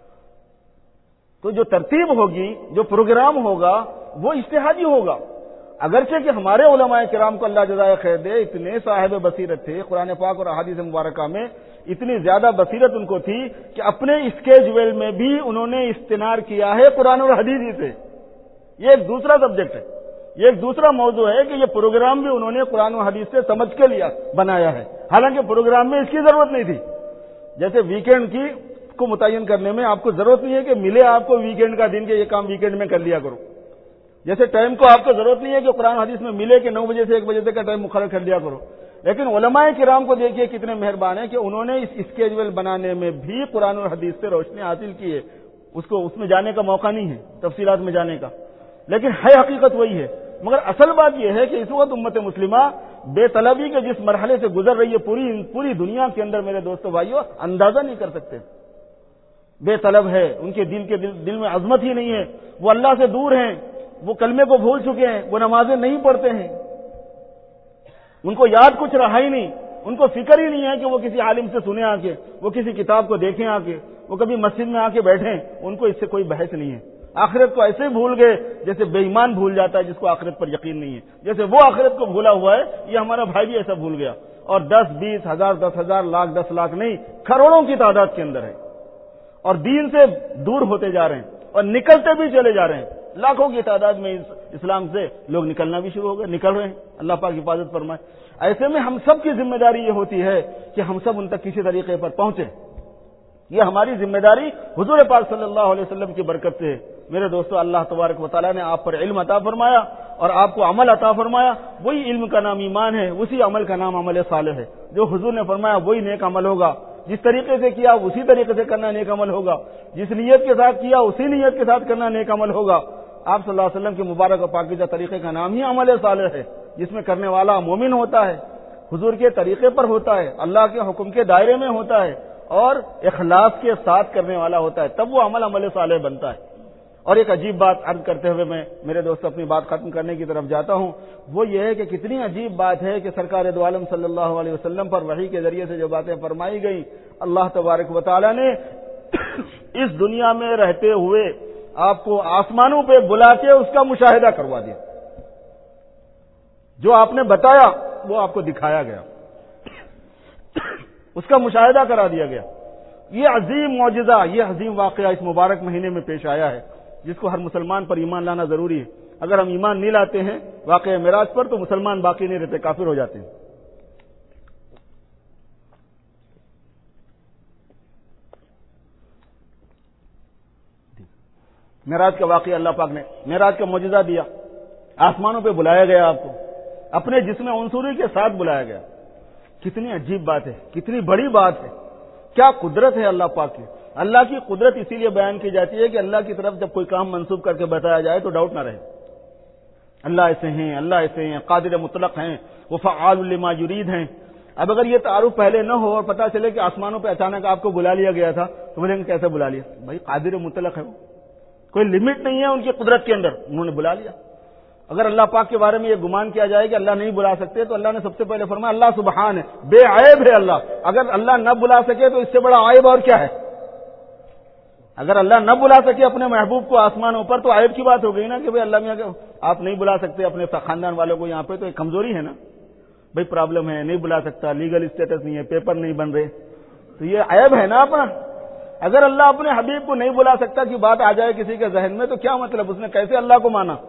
تو جو ترتیب ہوگی، جو پروگرام ہوگا وہ اجتہادی ہوگا، اگرچہ کہ ہمارے علماء کرام کو اللہ جزائے خیر دے اتنے صاحب بصیرت تھے، قرآن پاک اور احادیث مبارکہ میں اتنی زیادہ بصیرت ان کو تھی کہ اپنے اسکیجول میں بھی انہوں نے استنار کیا ہے قرآن اور حدیث ہی سے. یہ ایک دوسرا سبجیکٹ ہے، یہ ایک دوسرا موضوع ہے کہ یہ پروگرام بھی انہوں نے قرآن و حدیث سے سمجھ کے بنایا ہے، حالانکہ پروگرام میں اس کی ضرورت نہیں تھی. جیسے ویکینڈ کی کو متعین کرنے میں آپ کو ضرورت نہیں ہے کہ ملے آپ کو ویکینڈ کا دن کہ یہ کام ویکینڈ میں کر لیا کرو. جیسے ٹائم کو آپ کو ضرورت نہیں ہے کہ قرآن حدیث میں ملے کہ 9 بجے سے 1 بجے تک کا ٹائم مقرر کر لیا کرو. لیکن علماء کرام کو دیکھیے کتنے مہربان ہیں کہ انہوں نے اس اسکیجول بنانے میں بھی قرآن اور حدیث سے روشنی حاصل کی ہے. اس میں جانے کا موقع نہیں ہے، تفصیلات میں جانے کا، لیکن ہے حقیقت وہی ہے. مگر اصل بات یہ ہے کہ اس وقت امت مسلمہ بے طلبی کے جس مرحلے سے گزر رہی ہے پوری دنیا کے اندر، میرے دوستو بھائیو، اندازہ نہیں کر سکتے. بے طلب ہے، ان کے دل میں عظمت ہی نہیں ہے، وہ اللہ سے دور ہیں، وہ کلمے کو بھول چکے ہیں، وہ نمازیں نہیں پڑھتے ہیں، ان کو یاد کچھ رہا ہی نہیں، ان کو فکر ہی نہیں ہے کہ وہ کسی عالم سے سنیں آ کے، وہ کسی کتاب کو دیکھیں آ کے، وہ کبھی مسجد میں آ کے بیٹھیں. ان کو اس سے کوئی بحث نہیں ہے. آخرت کو ایسے بھول گئے جیسے بے ایمان بھول جاتا ہے جس کو آخرت پر یقین نہیں ہے. جیسے وہ آخرت کو بھولا ہوا ہے، یہ ہمارا بھائی بھی ایسا بھول گیا. اور 10 20 ہزار 10 ہزار لاکھ 10 لاکھ نہیں، کروڑوں کی تعداد کے اندر ہے، اور دین سے دور ہوتے جا رہے ہیں اور نکلتے بھی چلے جا رہے ہیں. لاکھوں کی تعداد میں اسلام سے لوگ نکلنا بھی شروع ہو گئے، نکل رہے ہیں. اللہ پاک حفاظت فرمائے. ایسے میں ہم سب کی ذمہ داری یہ ہوتی ہے کہ ہم سب ان تک کسی طریقے پر پہنچیں. یہ ہماری ذمہ داری حضور پاک صلی اللہ علیہ وسلم کی برکت سے. میرے دوستو، اللہ تبارک و تعالیٰ نے آپ پر علم عطا فرمایا اور آپ کو عمل عطا فرمایا. وہی علم کا نام ایمان ہے، اسی عمل کا نام عمل صالح ہے. جو حضور نے فرمایا وہی نیک عمل ہوگا. جس طریقے سے کیا اسی طریقے سے کرنا نیک عمل ہوگا. جس نیت کے ساتھ کیا اسی نیت کے ساتھ کرنا نیک عمل ہوگا. آپ صلی اللہ علیہ وسلم کے مبارک و پاکیزہ طریقے کا نام ہی عمل صالح ہے، جس میں کرنے والا مومن ہوتا ہے، حضور کے طریقے پر ہوتا ہے، اللہ کے حکم کے دائرے میں ہوتا ہے اور اخلاص کے ساتھ کرنے والا ہوتا ہے، تب وہ عمل صالح بنتا ہے. اور ایک عجیب بات عرض کرتے ہوئے میں میرے دوست اپنی بات ختم کرنے کی طرف جاتا ہوں، وہ یہ ہے کہ کتنی عجیب بات ہے کہ سرکار دو عالم صلی اللہ علیہ وسلم پر وحی کے ذریعے سے جو باتیں فرمائی گئیں، اللہ تبارک و تعالی نے اس دنیا میں رہتے ہوئے آپ کو آسمانوں پہ بلا کے اس کا مشاہدہ کروا دیا. جو آپ نے بتایا وہ آپ کو دکھایا گیا، اس کا مشاہدہ کرا دیا گیا. یہ عظیم معجزہ، یہ عظیم واقعہ اس مبارک مہینے میں پیش آیا ہے، جس کو ہر مسلمان پر ایمان لانا ضروری ہے. اگر ہم ایمان نہیں لاتے ہیں واقعہ معراج پر تو مسلمان باقی نہیں رہتے، کافر ہو جاتے ہیں. معراج کا واقعہ اللہ پاک نے معراج کا معجزہ دیا، آسمانوں پہ بلایا گیا، آپ کو اپنے جسم عنصری کے ساتھ بلایا گیا. کتنی عجیب بات ہے، کتنی بڑی بات ہے، کیا قدرت ہے اللہ پاک کی. اللہ کی قدرت اسی لیے بیان کی جاتی ہے کہ اللہ کی طرف جب کوئی کام منسوب کر کے بتایا جائے تو ڈاؤٹ نہ رہے. اللہ ایسے ہیں، اللہ ایسے ہیں، قادر مطلق ہیں، وہ فعال لما یرید ہیں. اب اگر یہ تعارف پہلے نہ ہو اور پتہ چلے کہ آسمانوں پہ اچانک آپ کو بلا لیا گیا تھا تو بولیں گے کیسے بلا لیا؟ بھائی قادر مطلق ہے، وہ کوئی لمٹ نہیں ہے ان کی قدرت کے اندر، انہوں نے بلا لیا. اگر اللہ پاک کے بارے میں یہ گمان کیا جائے کہ اللہ نہیں بلا سکتے تو اللہ نے سب سے پہلے فرمایا اللہ سبحان ہے، بے عیب ہے اللہ. اگر اللہ نہ بلا سکے تو اس سے بڑا عیب اور کیا ہے؟ اگر اللہ نہ بلا سکے اپنے محبوب کو آسمانوں پر تو عیب کی بات ہو گئی نا کہ بھئی اللہ میاں آپ نہیں بلا سکتے اپنے خاندان والوں کو یہاں پہ، تو ایک کمزوری ہے نا. بھئی پرابلم ہے، نہیں بلا سکتا، لیگل اسٹیٹس نہیں ہے، پیپر نہیں بن رہے، تو یہ عیب ہے نا اپنا. اگر اللہ اپنے حبیب کو نہیں بلا سکتا کہ بات آ جائے کسی کے ذہن میں تو کیا مطلب، اس نے کیسے اللہ کو مانا؟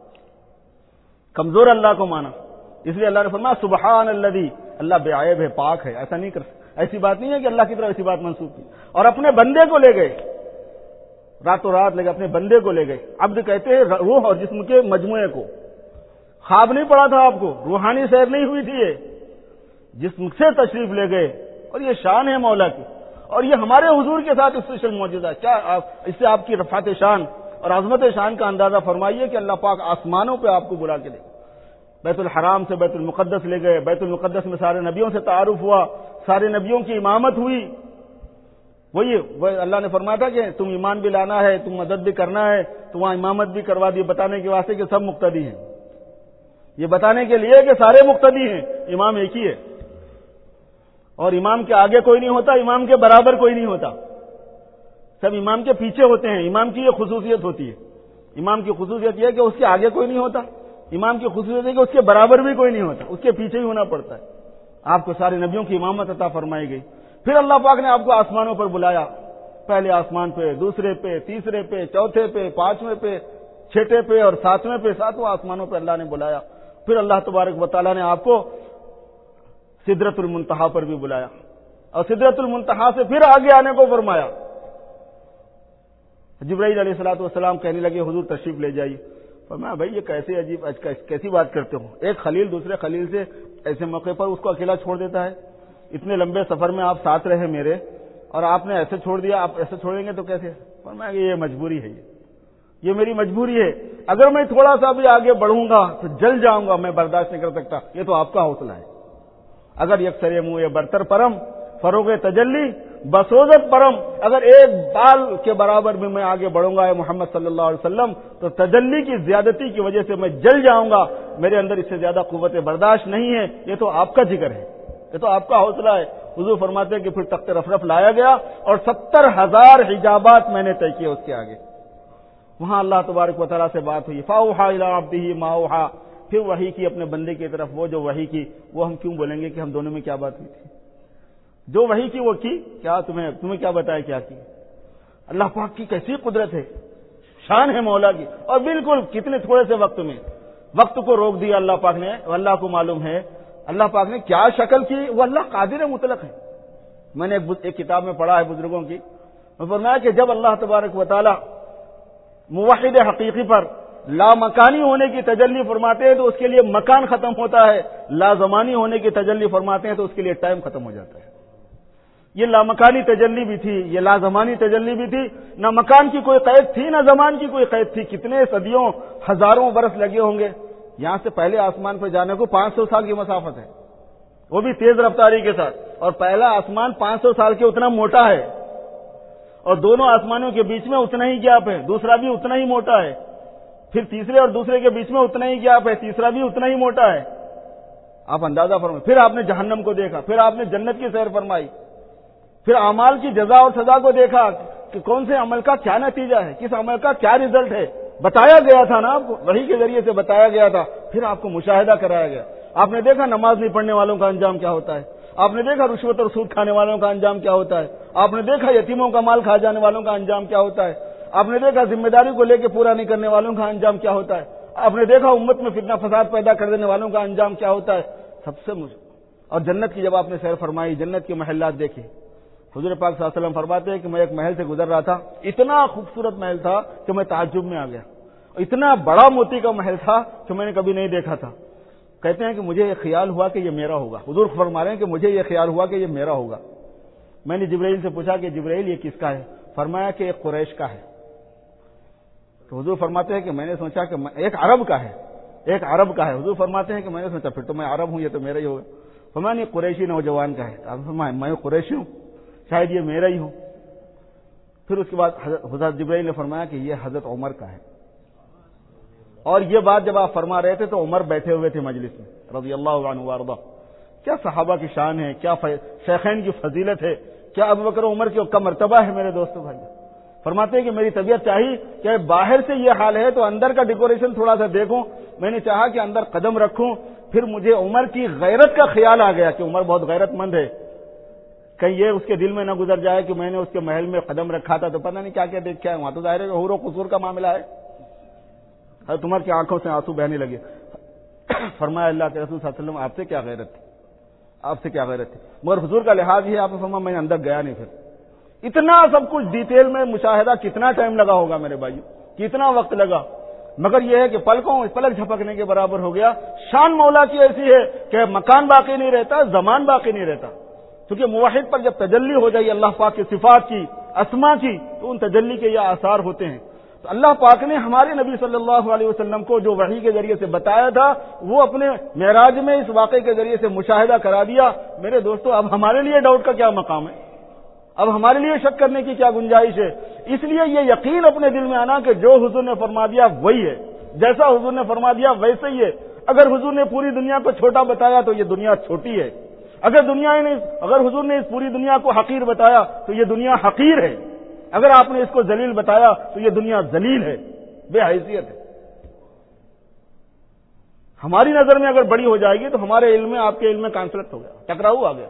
کمزور اللہ کو مانا. اس لیے اللہ نے فرمایا سبحان الذی، اللہ بے عیب ہے، پاک ہے. ایسا نہیں کر، ایسی بات نہیں ہے کہ اللہ کی طرف ایسی بات منسوخ کی. اور اپنے بندے کو لے گئے، راتوں رات لے گئے، اپنے بندے کو لے گئے. عبد کہتے ہیں روح اور جسم کے مجموعے کو. خواب نہیں پڑا تھا آپ کو، روحانی سیر نہیں ہوئی تھی، یہ جسم سے تشریف لے گئے. اور یہ شان ہے مولا کی، اور یہ ہمارے حضور کے ساتھ اسپیشل معجزہ. کیا اس سے آپ کی رفعت شان اور عظمت شان کا اندازہ فرمائیے کہ اللہ پاک آسمانوں پہ آپ کو بلا کے لے گئے. بیت الحرام سے بیت المقدس لے گئے. بیت المقدس میں سارے نبیوں سے تعارف ہوا، سارے نبیوں کی امامت ہوئی. وہی اللہ نے فرمایا تھا کہ تم ایمان بھی لانا ہے، تم مدد بھی کرنا ہے، تو وہاں امامت بھی کروا دی، بتانے کے واسطے کہ سب مقتدی ہیں. یہ بتانے کے لیے کہ سارے مقتدی ہیں، امام ایک ہی ہے، اور امام کے آگے کوئی نہیں ہوتا، امام کے برابر کوئی نہیں ہوتا، سب امام کے پیچھے ہوتے ہیں. امام کی یہ خصوصیت ہوتی ہے. امام کی خصوصیت یہ ہے کہ اس کے آگے کوئی نہیں ہوتا، امام کی خصوصیت ہے کہ اس کے برابر بھی کوئی نہیں ہوتا، اس کے پیچھے ہی ہونا پڑتا ہے. آپ کو سارے نبیوں کی امامت عطا فرمائی گئی. پھر اللہ پاک نے آپ کو آسمانوں پر بلایا، پہلے آسمان پہ، دوسرے پہ، تیسرے پہ، چوتھے پہ، پانچویں پہ، چھٹے پہ اور ساتویں پہ، ساتوں آسمانوں پہ اللہ نے بلایا. پھر اللہ تبارک و تعالیٰ نے آپ کو سدرۃ المنتہا پر بھی بلایا اور سدرۃ المنتہا سے پھر آگے آنے کو فرمایا. جبرائیل علیہ الصلوۃ والسلام کہنے لگے حضور تشریف لے جائیے. فرمایا بھائی یہ کیسے عجیب کیسی بات کرتے ہو، ایک خلیل دوسرے خلیل سے ایسے موقع پر اس کو اکیلا چھوڑ دیتا ہے. اتنے لمبے سفر میں آپ ساتھ رہے میرے اور آپ نے ایسے چھوڑ دیا، آپ ایسے چھوڑیں گے تو کیسے؟ فرمایا کہ یہ مجبوری ہے، یہ میری مجبوری ہے. اگر میں تھوڑا سا بھی آگے بڑھوں گا تو جل جاؤں گا، میں برداشت نہیں کر سکتا. یہ تو آپ کا حوصلہ ہے. اگر یکسر منہ برتر پرم فروغ تجلی بسوزت پرم، اگر ایک بال کے برابر بھی میں آگے بڑھوں گا اے محمد صلی اللہ علیہ وسلم تو تجلی کی زیادتی کی وجہ سے میں جل جاؤں گا. میرے اندر اس سے زیادہ قوت برداشت نہیں ہے. یہ تو آپ کا جگر ہے، یہ تو آپ کا حوصلہ ہے. حضور فرماتے ہیں کہ پھر تخت رفرف لایا گیا اور 70,000 حجابات میں نے طے کیے اس کے آگے. وہاں اللہ تبارک و تعالیٰ سے بات ہوئی، فاوحا الی عبدہ ما اوحا، پھر وحی کی اپنے بندے کی طرف وہ جو وحی کی. وہ ہم کیوں بولیں گے کہ ہم دونوں میں کیا بات ہوئی تھی؟ جو وحی کی وہ کی، کیا تمہیں کیا بتایا کیا کی؟ اللہ پاک کی کیسی قدرت ہے، شان ہے مولا کی. اور بالکل کتنے تھوڑے سے وقت میں وقت کو روک دیا اللہ پاک نے. اللہ کو معلوم ہے اللہ پاک نے کیا شکل کی. وہ اللہ قادر مطلق ہے. میں نے ایک کتاب میں پڑھا ہے بزرگوں کی، فرمایا کہ جب اللہ تبارک و تعالی موحد حقیقی پر لامکانی ہونے کی تجلی فرماتے ہیں تو اس کے لیے مکان ختم ہوتا ہے، لازمانی ہونے کی تجلی فرماتے ہیں تو اس کے لیے ٹائم ختم ہو جاتا ہے. یہ لامکانی تجلی بھی تھی، یہ لازمانی تجلی بھی تھی. نہ مکان کی کوئی قید تھی نہ زمان کی کوئی قید تھی. کتنے صدیوں ہزاروں برس لگے ہوں گے. یہاں سے پہلے آسمان پہ جانے کو 500 سال کی مسافت ہے، وہ بھی تیز رفتاری کے ساتھ. اور پہلا آسمان 500 سال کے اتنا موٹا ہے اور دونوں آسمانوں کے بیچ میں اتنا ہی گیپ ہے. دوسرا بھی اتنا ہی موٹا ہے. پھر تیسرے اور دوسرے کے بیچ میں اتنا ہی گیپ ہے. تیسرا بھی اتنا ہی موٹا ہے. آپ اندازہ فرمائیں. پھر آپ نے جہنم کو دیکھا، پھر آپ نے جنت کی سیر فرمائی، پھر اعمال کی جزا اور سزا کو دیکھا کہ کون سے عمل کا کیا نتیجہ ہے، کس عمل کا کیا رزلٹ ہے. بتایا گیا تھا نا آپ کو، وحی کے ذریعے سے بتایا گیا تھا. پھر آپ کو مشاہدہ کرایا گیا. آپ نے دیکھا نماز نہیں پڑھنے والوں کا انجام کیا ہوتا ہے. آپ نے دیکھا رشوت اور سود کھانے والوں کا انجام کیا ہوتا ہے. آپ نے دیکھا یتیموں کا مال کھا جانے والوں کا انجام کیا ہوتا ہے. آپ نے دیکھا ذمہ داری کو لے کے پورا نہیں کرنے والوں کا انجام کیا ہوتا ہے. آپ نے دیکھا امت میں فتنہ فساد پیدا کر دینے والوں کا انجام کیا ہوتا ہے. سب سے اور جنت کی جب آپ نے سیر فرمائی، جنت کے محلات دیکھے. حضور پاک صلی اللہ علیہ وسلم فرماتے ہیں کہ میں ایک محل سے گزر رہا تھا، اتنا خوبصورت محل تھا کہ میں تعجب میں آ گیا. اتنا بڑا موتی کا محل تھا کہ میں نے کبھی نہیں دیکھا تھا. کہتے ہیں کہ مجھے یہ خیال ہوا کہ یہ میرا ہوگا. حضور فرما رہے ہیں کہ مجھے یہ خیال ہوا کہ یہ میرا ہوگا. میں نے جبرائیل سے پوچھا کہ جبرائیل یہ کس کا ہے؟ فرمایا کہ ایک قریش کا ہے. تو حضور فرماتے ہیں کہ میں نے سوچا کہ ایک عرب کا ہے، ایک عرب کا ہے. حضور فرماتے ہیں کہ میں نے سوچا پھر تو میں عرب ہوں، یہ تو میرا ہی ہوگا. فرمایا نہیں، قریشی نوجوان کا ہے. آپ فرمایا میں قریشی ہوں، شاید یہ میرا ہی ہوں. پھر اس کے بعد حضرت جبرائیل نے فرمایا کہ یہ حضرت عمر کا ہے. اور یہ بات جب آپ فرما رہے تھے تو عمر بیٹھے ہوئے تھے مجلس میں رضی اللہ عنہ وارضہ. کیا صحابہ کی شان ہے، کیا شیخین کی فضیلت ہے، کیا ابوبکر عمر کا مرتبہ ہے. میرے دوستو بھائی فرماتے ہیں کہ میری طبیعت چاہی کہ باہر سے یہ حال ہے تو اندر کا ڈیکوریشن تھوڑا سا دیکھوں. میں نے چاہا کہ اندر قدم رکھوں. پھر مجھے عمر کی غیرت کا خیال آ گیا کہ عمر بہت غیرت مند ہے. کہیں یہ اس کے دل میں نہ گزر جائے کہ میں نے اس کے محل میں قدم رکھا تھا تو پتہ نہیں کیا کیا دیکھ کے وہاں تو ظاہر ہے حور و قصور کا معاملہ ہے. حضرت عمر کی آنکھوں سے آنسو بہنے لگے. فرمایا اللہ کے رسول صلی اللہ علیہ وسلم آپ سے کیا غیرت تھی، آپ سے کیا غیرت تھی. مگر حضور کا لحاظ یہ آپ نے فرمایا میں اندر گیا نہیں. پھر اتنا سب کچھ ڈیٹیل میں مشاہدہ کتنا ٹائم لگا ہوگا میرے بھائیو، کتنا وقت لگا. مگر یہ ہے کہ پلک جھپکنے کے برابر ہو گیا. شان مولا کی ایسی ہے کہ مکان باقی نہیں رہتا، زمان باقی نہیں رہتا. کیونکہ موحد پر جب تجلی ہو جائے اللہ پاک کی صفات کی، اسما کی، تو ان تجلی کے یہ آثار ہوتے ہیں. تو اللہ پاک نے ہمارے نبی صلی اللہ علیہ وسلم کو جو وحی کے ذریعے سے بتایا تھا وہ اپنے معراج میں اس واقعے کے ذریعے سے مشاہدہ کرا دیا. میرے دوستو اب ہمارے لیے ڈاؤٹ کا کیا مقام ہے، اب ہمارے لیے شک کرنے کی کیا گنجائش ہے. اس لیے یہ یقین اپنے دل میں آنا کہ جو حضور نے فرما دیا وہی ہے، جیسا حضور نے فرما دیا ویسے ہی ہے. اگر حضور نے پوری دنیا کو چھوٹا بتایا تو یہ دنیا چھوٹی ہے. اگر حضور نے اس پوری دنیا کو حقیر بتایا تو یہ دنیا حقیر ہے. اگر آپ نے اس کو ذلیل بتایا تو یہ دنیا ذلیل ہے، بے حیثیت ہے. ہماری نظر میں اگر بڑی ہو جائے گی تو ہمارے علم میں آپ کے علم میں کانفلکٹ ہو گیا، ٹکراؤ آ گیا۔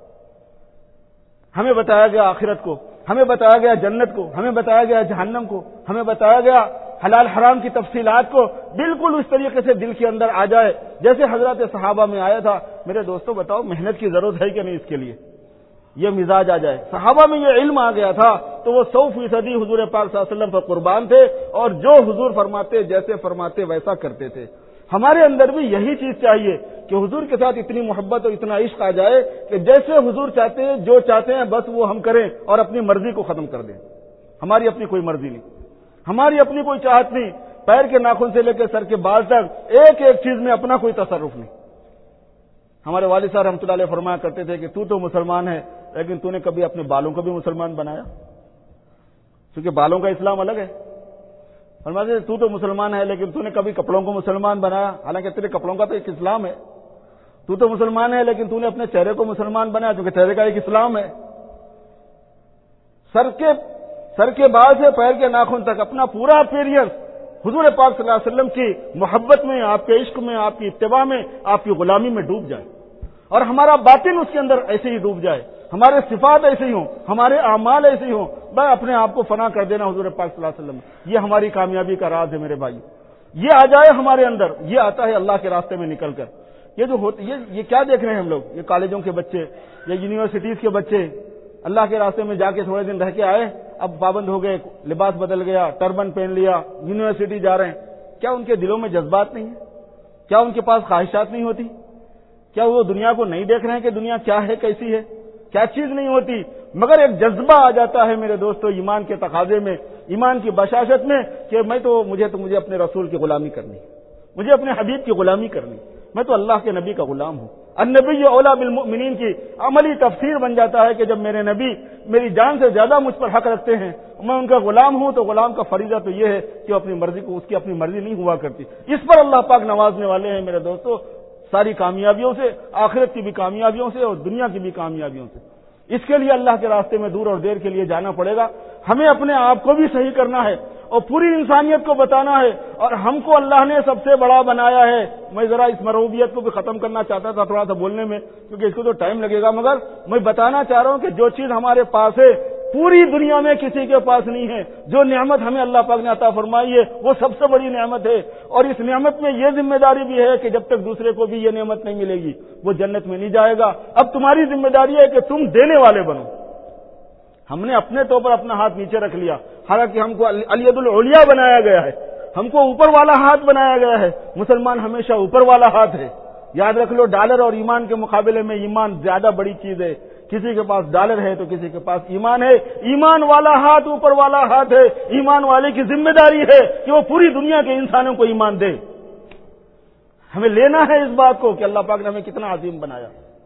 ہمیں بتایا گیا آخرت کو، ہمیں بتایا گیا جنت کو، ہمیں بتایا گیا جہنم کو، ہمیں بتایا گیا حلال حرام کی تفصیلات کو، بالکل اس طریقے سے دل کے اندر آ جائے جیسے حضرات صحابہ میں آیا تھا۔ میرے دوستوں بتاؤ محنت کی ضرورت ہے کہ نہیں اس کے لیے؟ یہ مزاج آ جائے، صحابہ میں یہ علم آ گیا تھا تو وہ 100% حضور پاک صلی اللہ علیہ وسلم پر قربان تھے، اور جو حضور فرماتے جیسے فرماتے ویسا کرتے تھے۔ ہمارے اندر بھی یہی چیز چاہیے کہ حضور کے ساتھ اتنی محبت اور اتنا عشق آ جائے کہ جیسے حضور چاہتے ہیں، جو چاہتے ہیں بس وہ ہم کریں اور اپنی مرضی کو ختم کر دیں۔ ہماری اپنی کوئی مرضی نہیں، ہماری اپنی کوئی چاہت نہیں، پیر کے ناخن سے لے کے سر کے بال تک ایک ایک چیز میں اپنا کوئی تصرف نہیں۔ ہمارے والد صاحب رحمۃ اللہ علیہ فرمایا کرتے تھے کہ تو مسلمان ہے لیکن تو نے کبھی اپنے بالوں کو بھی مسلمان بنایا؟ کیونکہ بالوں کا اسلام الگ ہے۔ فرماتے تھے تو مسلمان ہے لیکن تو نے کبھی کپڑوں کو مسلمان بنایا؟ حالانکہ تیرے کپڑوں کا تو ایک اسلام ہے۔ تو مسلمان ہے لیکن تو نے اپنے چہرے کو مسلمان بنایا، کیونکہ چہرے کا ایک اسلام ہے۔ سر کے بال سے پیر کے ناخن تک اپنا پورا اپیرینس حضور پاک صلی اللہ علیہ وسلم کی محبت میں، آپ کے عشق میں، آپ کی اتباع میں، آپ کی غلامی میں ڈوب جائے، اور ہمارا باطن اس کے اندر ایسے ہی ڈوب جائے، ہمارے صفات ایسے ہی ہوں، ہمارے اعمال ایسے ہی ہوں، بس اپنے آپ کو فنا کر دینا حضور پاک صلی اللہ علیہ وسلم۔ یہ ہماری کامیابی کا راز ہے میرے بھائی، یہ آ جائے ہمارے اندر، یہ آتا ہے اللہ کے راستے میں نکل کر۔ یہ جو ہوتی یہ کیا دیکھ رہے ہیں ہم لوگ؟ یہ کالجوں کے بچے یا یونیورسٹیز کے بچے اللہ کے راستے میں جا کے تھوڑے دن رہ کے آئے، اب پابند ہو گئے، لباس بدل گیا، ٹربن پہن لیا، یونیورسٹی جا رہے ہیں۔ کیا ان کے دلوں میں جذبات نہیں ہیں؟ کیا ان کے پاس خواہشات نہیں ہوتی؟ کیا وہ دنیا کو نہیں دیکھ رہے ہیں کہ دنیا کیا ہے، کیسی ہے؟ کیا چیز نہیں ہوتی؟ مگر ایک جذبہ آ جاتا ہے میرے دوستو ایمان کے تقاضے میں، ایمان کی بشاشت میں، کہ مجھے اپنے رسول کی غلامی کرنی، مجھے اپنے حبیب کی غلامی کرنی، میں تو اللہ کے نبی کا غلام ہوں۔ النبی اولا بالمؤمنین کی عملی تفسیر بن جاتا ہے کہ جب میرے نبی میری جان سے زیادہ مجھ پر حق رکھتے ہیں، میں ان کا غلام ہوں، تو غلام کا فریضہ تو یہ ہے کہ اپنی مرضی کو، اس کی اپنی مرضی نہیں ہوا کرتی۔ اس پر اللہ پاک نوازنے والے ہیں میرے دوستو، ساری کامیابیوں سے، آخرت کی بھی کامیابیوں سے اور دنیا کی بھی کامیابیوں سے۔ اس کے لیے اللہ کے راستے میں دور اور دیر کے لیے جانا پڑے گا، ہمیں اپنے آپ کو بھی صحیح کرنا ہے اور پوری انسانیت کو بتانا ہے، اور ہم کو اللہ نے سب سے بڑا بنایا ہے۔ میں ذرا اس مرعوبیت کو بھی ختم کرنا چاہتا تھا تھوڑا سا بولنے میں، کیونکہ اس کو تو ٹائم لگے گا، مگر میں بتانا چاہ رہا ہوں کہ جو چیز ہمارے پاس ہے پوری دنیا میں کسی کے پاس نہیں ہے، جو نعمت ہمیں اللہ پاک نے عطا فرمائی ہے وہ سب سے بڑی نعمت ہے، اور اس نعمت میں یہ ذمہ داری بھی ہے کہ جب تک دوسرے کو بھی یہ نعمت نہیں ملے گی وہ جنت میں نہیں جائے گا۔ اب تمہاری ذمہ داری ہے کہ تم دینے والے بنو۔ ہم نے اپنے طور پر اپنا ہاتھ نیچے رکھ لیا، حالانکہ ہم کو الید العلیاء بنایا گیا ہے، ہم کو اوپر والا ہاتھ بنایا گیا ہے۔ مسلمان ہمیشہ اوپر والا ہاتھ ہے، یاد رکھ لو، ڈالر اور ایمان کے مقابلے میں ایمان زیادہ بڑی چیز ہے۔ کسی کے پاس ڈالر ہے تو کسی کے پاس ایمان ہے، ایمان والا ہاتھ اوپر والا ہاتھ ہے۔ ایمان والے کی ذمہ داری ہے کہ وہ پوری دنیا کے انسانوں کو ایمان دے۔ ہمیں لینا ہے اس بات کو کہ اللہ پاک نے ہمیں کتنا عظیم بنایا،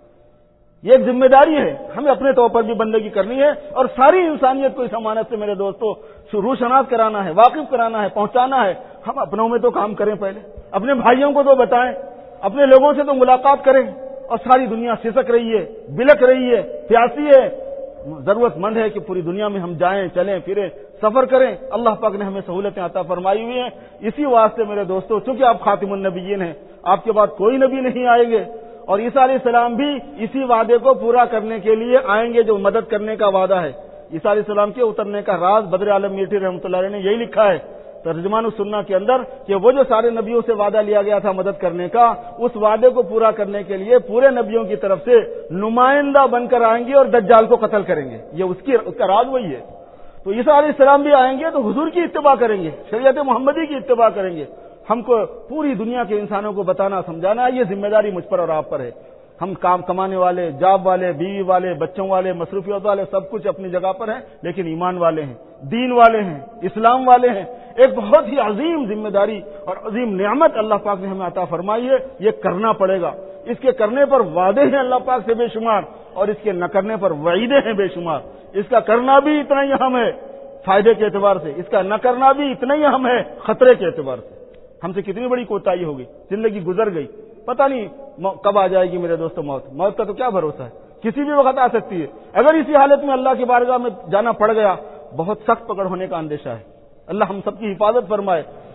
یہ ایک ذمہ داری ہے، ہمیں اپنے طور پر بھی بندگی کرنی ہے، اور ساری انسانیت کو اس امانت سے میرے دوستو روشناس کرانا ہے، واقف کرانا ہے، پہنچانا ہے۔ ہم اپنوں میں تو کام کریں، پہلے اپنے بھائیوں کو تو بتائیں، اپنے لوگوں سے تو ملاقات کریں، اور ساری دنیا سسک رہی ہے، بلک رہی ہے، پیاسی ہے، ضرورت مند ہے کہ پوری دنیا میں ہم جائیں، چلیں پھریں، سفر کریں۔ اللہ پاک نے ہمیں سہولتیں عطا فرمائی ہوئی ہیں، اسی واسطے میرے دوستو چونکہ آپ خاتم النبیین ہیں، آپ کے بعد کوئی نبی نہیں آئیں گے، اور عیسیٰ علیہ السلام بھی اسی وعدے کو پورا کرنے کے لیے آئیں گے جو مدد کرنے کا وعدہ ہے۔ عیسیٰ علیہ السلام کے اترنے کا راز بدر عالم میٹھی رحمۃ اللہ علیہ نے یہی لکھا ہے ترجمان السنہ کے اندر کہ وہ جو سارے نبیوں سے وعدہ لیا گیا تھا مدد کرنے کا، اس وعدے کو پورا کرنے کے لیے پورے نبیوں کی طرف سے نمائندہ بن کر آئیں گے اور دجال کو قتل کریں گے۔ یہ اس کا راز وہی ہے۔ تو عیسیٰ علیہ السلام بھی آئیں گے تو حضور کی اتباع کریں گے، شریعت محمدی کی اتباع کریں گے۔ ہم کو پوری دنیا کے انسانوں کو بتانا سمجھانا، یہ ذمہ داری مجھ پر اور آپ پر ہے۔ ہم کام کمانے والے، جاب والے، بیوی والے، بچوں والے، مصروفیات والے، سب کچھ اپنی جگہ پر ہیں، لیکن ایمان والے ہیں، دین والے ہیں، اسلام والے ہیں۔ ایک بہت ہی عظیم ذمہ داری اور عظیم نعمت اللہ پاک نے ہمیں عطا فرمائی ہے، یہ کرنا پڑے گا۔ اس کے کرنے پر وعدے ہیں اللہ پاک سے بے شمار، اور اس کے نہ کرنے پر وعیدیں ہیں بے شمار۔ اس کا کرنا بھی اتنا ہی اہم ہے فائدے کے اعتبار سے، اس کا نہ کرنا بھی اتنا ہی اہم ہے خطرے کے اعتبار سے۔ ہم سے کتنی بڑی کوتاہی ہوگی، زندگی گزر گئی، پتہ نہیں کب آ جائے گی میرے دوستو موت کا تو کیا بھروسہ ہے، کسی بھی وقت آ سکتی ہے۔ اگر اسی حالت میں اللہ کی بارگاہ میں جانا پڑ گیا، بہت سخت پکڑ ہونے کا اندیشہ ہے۔ اللہ ہم سب کی حفاظت فرمائے۔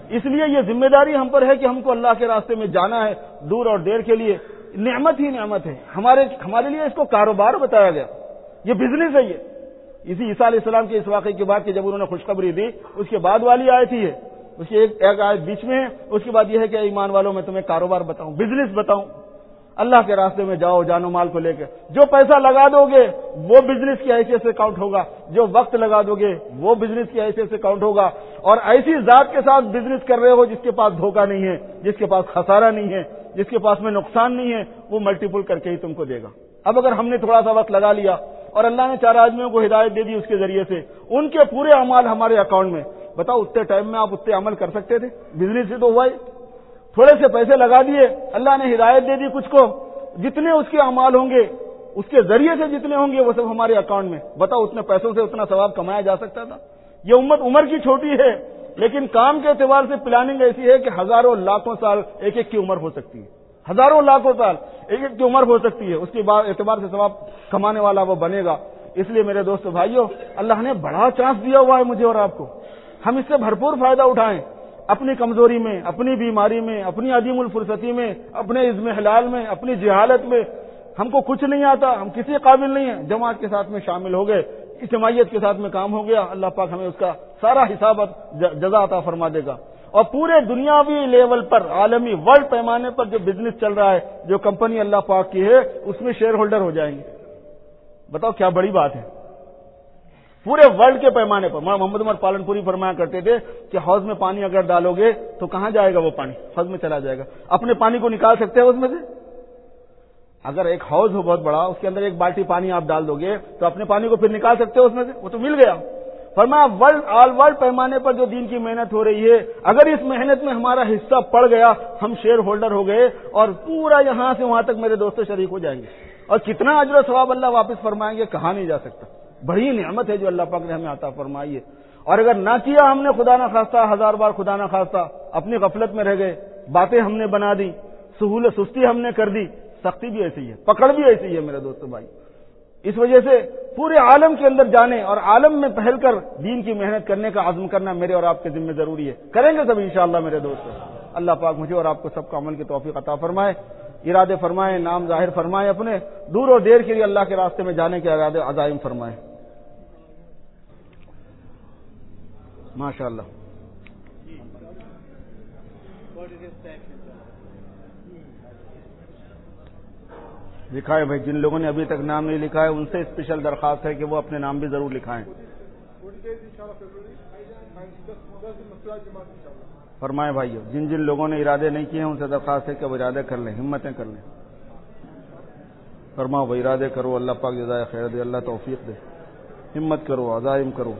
اس لیے یہ ذمہ داری ہم پر ہے کہ ہم کو اللہ کے راستے میں جانا ہے دور اور دیر کے لیے. نعمت ہی نعمت ہے ہمارے لیے. اس کو کاروبار بتایا گیا, یہ بزنس ہے. یہ اسی عیسیٰ علیہ السلام کے اس واقعے کے بعد کہ جب انہوں نے خوشخبری دی, اس کے بعد والی آیت ہی ہے. اس کی ایک آیت بیچ میں ہے, اس کے بعد یہ ہے کہ ایمان والوں میں تمہیں کاروبار بتاؤں, بزنس بتاؤں. اللہ کے راستے میں جاؤ جان و مال کو لے کے. جو پیسہ لگا دو گے وہ بزنس کی حیثیت سے کاؤنٹ ہوگا, جو وقت لگا دو گے وہ بزنس کی حیثیت سے کاؤنٹ ہوگا. اور ایسی ذات کے ساتھ بزنس کر رہے ہو جس کے پاس دھوکہ نہیں ہے, جس کے پاس خسارہ نہیں ہے, جس کے پاس میں نقصان نہیں ہے, وہ ملٹیپل کر کے ہی تم کو دے گا. اب اگر ہم نے تھوڑا سا وقت لگا لیا اور اللہ نے 4 آدمیوں کو ہدایت دے دی اس کے ذریعے سے, ان کے پورے اعمال ہمارے اکاؤنٹ میں, بتاؤ اتنے ٹائم میں آپ اتنے عمل کر سکتے تھے؟ بزنس سے تو ہوا ہی. تھوڑے سے پیسے لگا دیے, اللہ نے ہدایت دے دی کچھ کو, جتنے اس کے اعمال ہوں گے اس کے ذریعے سے جتنے ہوں گے وہ سب ہمارے اکاؤنٹ میں. بتاؤ اتنے پیسوں سے اتنا ثواب کمایا جا سکتا تھا؟ یہ امت عمر کی چھوٹی ہے, لیکن کام کے اعتبار سے پلاننگ ایسی ہے کہ ہزاروں لاکھوں سال ایک ایک کی عمر ہو سکتی ہے. ہزاروں لاکھوں سال ایک ایک کی عمر ہو سکتی ہے. اس کے اعتبار سے ثواب کمانے والا وہ بنے گا. اس لیے میرے دوستو بھائیوں, اللہ نے بڑا چانس دیا ہوا ہے مجھے اور آپ کو. ہم اس سے بھرپور فائدہ اٹھائیں. اپنی کمزوری میں, اپنی بیماری میں, اپنی عدیم الفرصتی میں, اپنے عزم حلال میں, اپنی جہالت میں, ہم کو کچھ نہیں آتا, ہم کسی قابل نہیں ہیں, جماعت کے ساتھ میں شامل ہو گئے, اجتماعیت کے ساتھ میں کام ہو گیا, اللہ پاک ہمیں اس کا سارا حساب جزا عطا فرما دے گا. اور پورے دنیاوی لیول پر, عالمی ورلڈ پیمانے پر جو بزنس چل رہا ہے, جو کمپنی اللہ پاک کی ہے, اس میں شیئر ہولڈر ہو جائیں گے. بتاؤ کیا بڑی بات ہے. پورے ورلڈ کے پیمانے پر محمد عمر پالن پوری فرمایا کرتے تھے کہ حوض میں پانی اگر ڈالو گے تو کہاں جائے گا وہ پانی؟ حوض میں چلا جائے گا. اپنے پانی کو نکال سکتے ہیں اس میں سے؟ اگر ایک حوض ہو بہت بڑا, اس کے اندر ایک بالٹی پانی آپ ڈال دو گے تو اپنے پانی کو پھر نکال سکتے ہو اس میں سے؟ وہ تو مل گیا. فرمایا آل ورلڈ پیمانے پر جو دین کی محنت ہو رہی ہے, اگر اس محنت میں ہمارا حصہ پڑ گیا, ہم شیئر ہولڈر ہو گئے اور پورا یہاں سے وہاں تک میرے دوستوں شریک ہو جائیں گے. اور کتنا اجر و ثواب اللہ واپس فرمائیں گے کہا نہیں جا سکتا. بڑی نعمت ہے جو اللہ پاک نے ہمیں عطا فرمائی ہے. اور اگر نہ کیا ہم نے خدا نہ خواستہ, 1000 بار خدا نہ خواستہ, اپنی غفلت میں رہ گئے, باتیں ہم نے بنا دی, سستی ہم نے کر دی, سختی بھی ایسی ہے, پکڑ بھی ایسی ہے میرے دوستو بھائی. اس وجہ سے پورے عالم کے اندر جانے اور عالم میں پہل کر دین کی محنت کرنے کا عزم کرنا میرے اور آپ کے ذمہ ضروری ہے. کریں گے سب انشاءاللہ میرے دوستو. اللہ پاک مجھے اور آپ کو سب کو عمل کی توفیق عطا فرمائے, ارادے فرمائے, نام ظاہر فرمائے, اپنے دور اور دیر کے لیے اللہ کے راستے میں جانے کے ارادے عزائم فرمائے. ماشاء اللہ. لکھا ہے بھائی, جن لوگوں نے ابھی تک نام نہیں لکھا ہے ان سے اسپیشل درخواست ہے کہ وہ اپنے نام بھی ضرور لکھائیں. فرمائیں بھائی, جن لوگوں نے ارادے نہیں کیے ہیں ان سے درخواست ہے کہ وہ ارادے کر لیں, ہمتیں کر لیں. فرماؤ بھائی, ارادے کرو, اللہ پاک جزائے خیر دے, اللہ توفیق دے. ہمت کرو, عزائم کرو.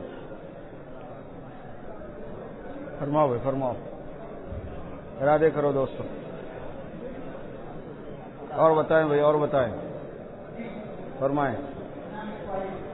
فرماؤ بھائی, فرماؤ, ارادے کرو دوستو. اور بتائیں بھائی, اور بتائیں, فرمائیں.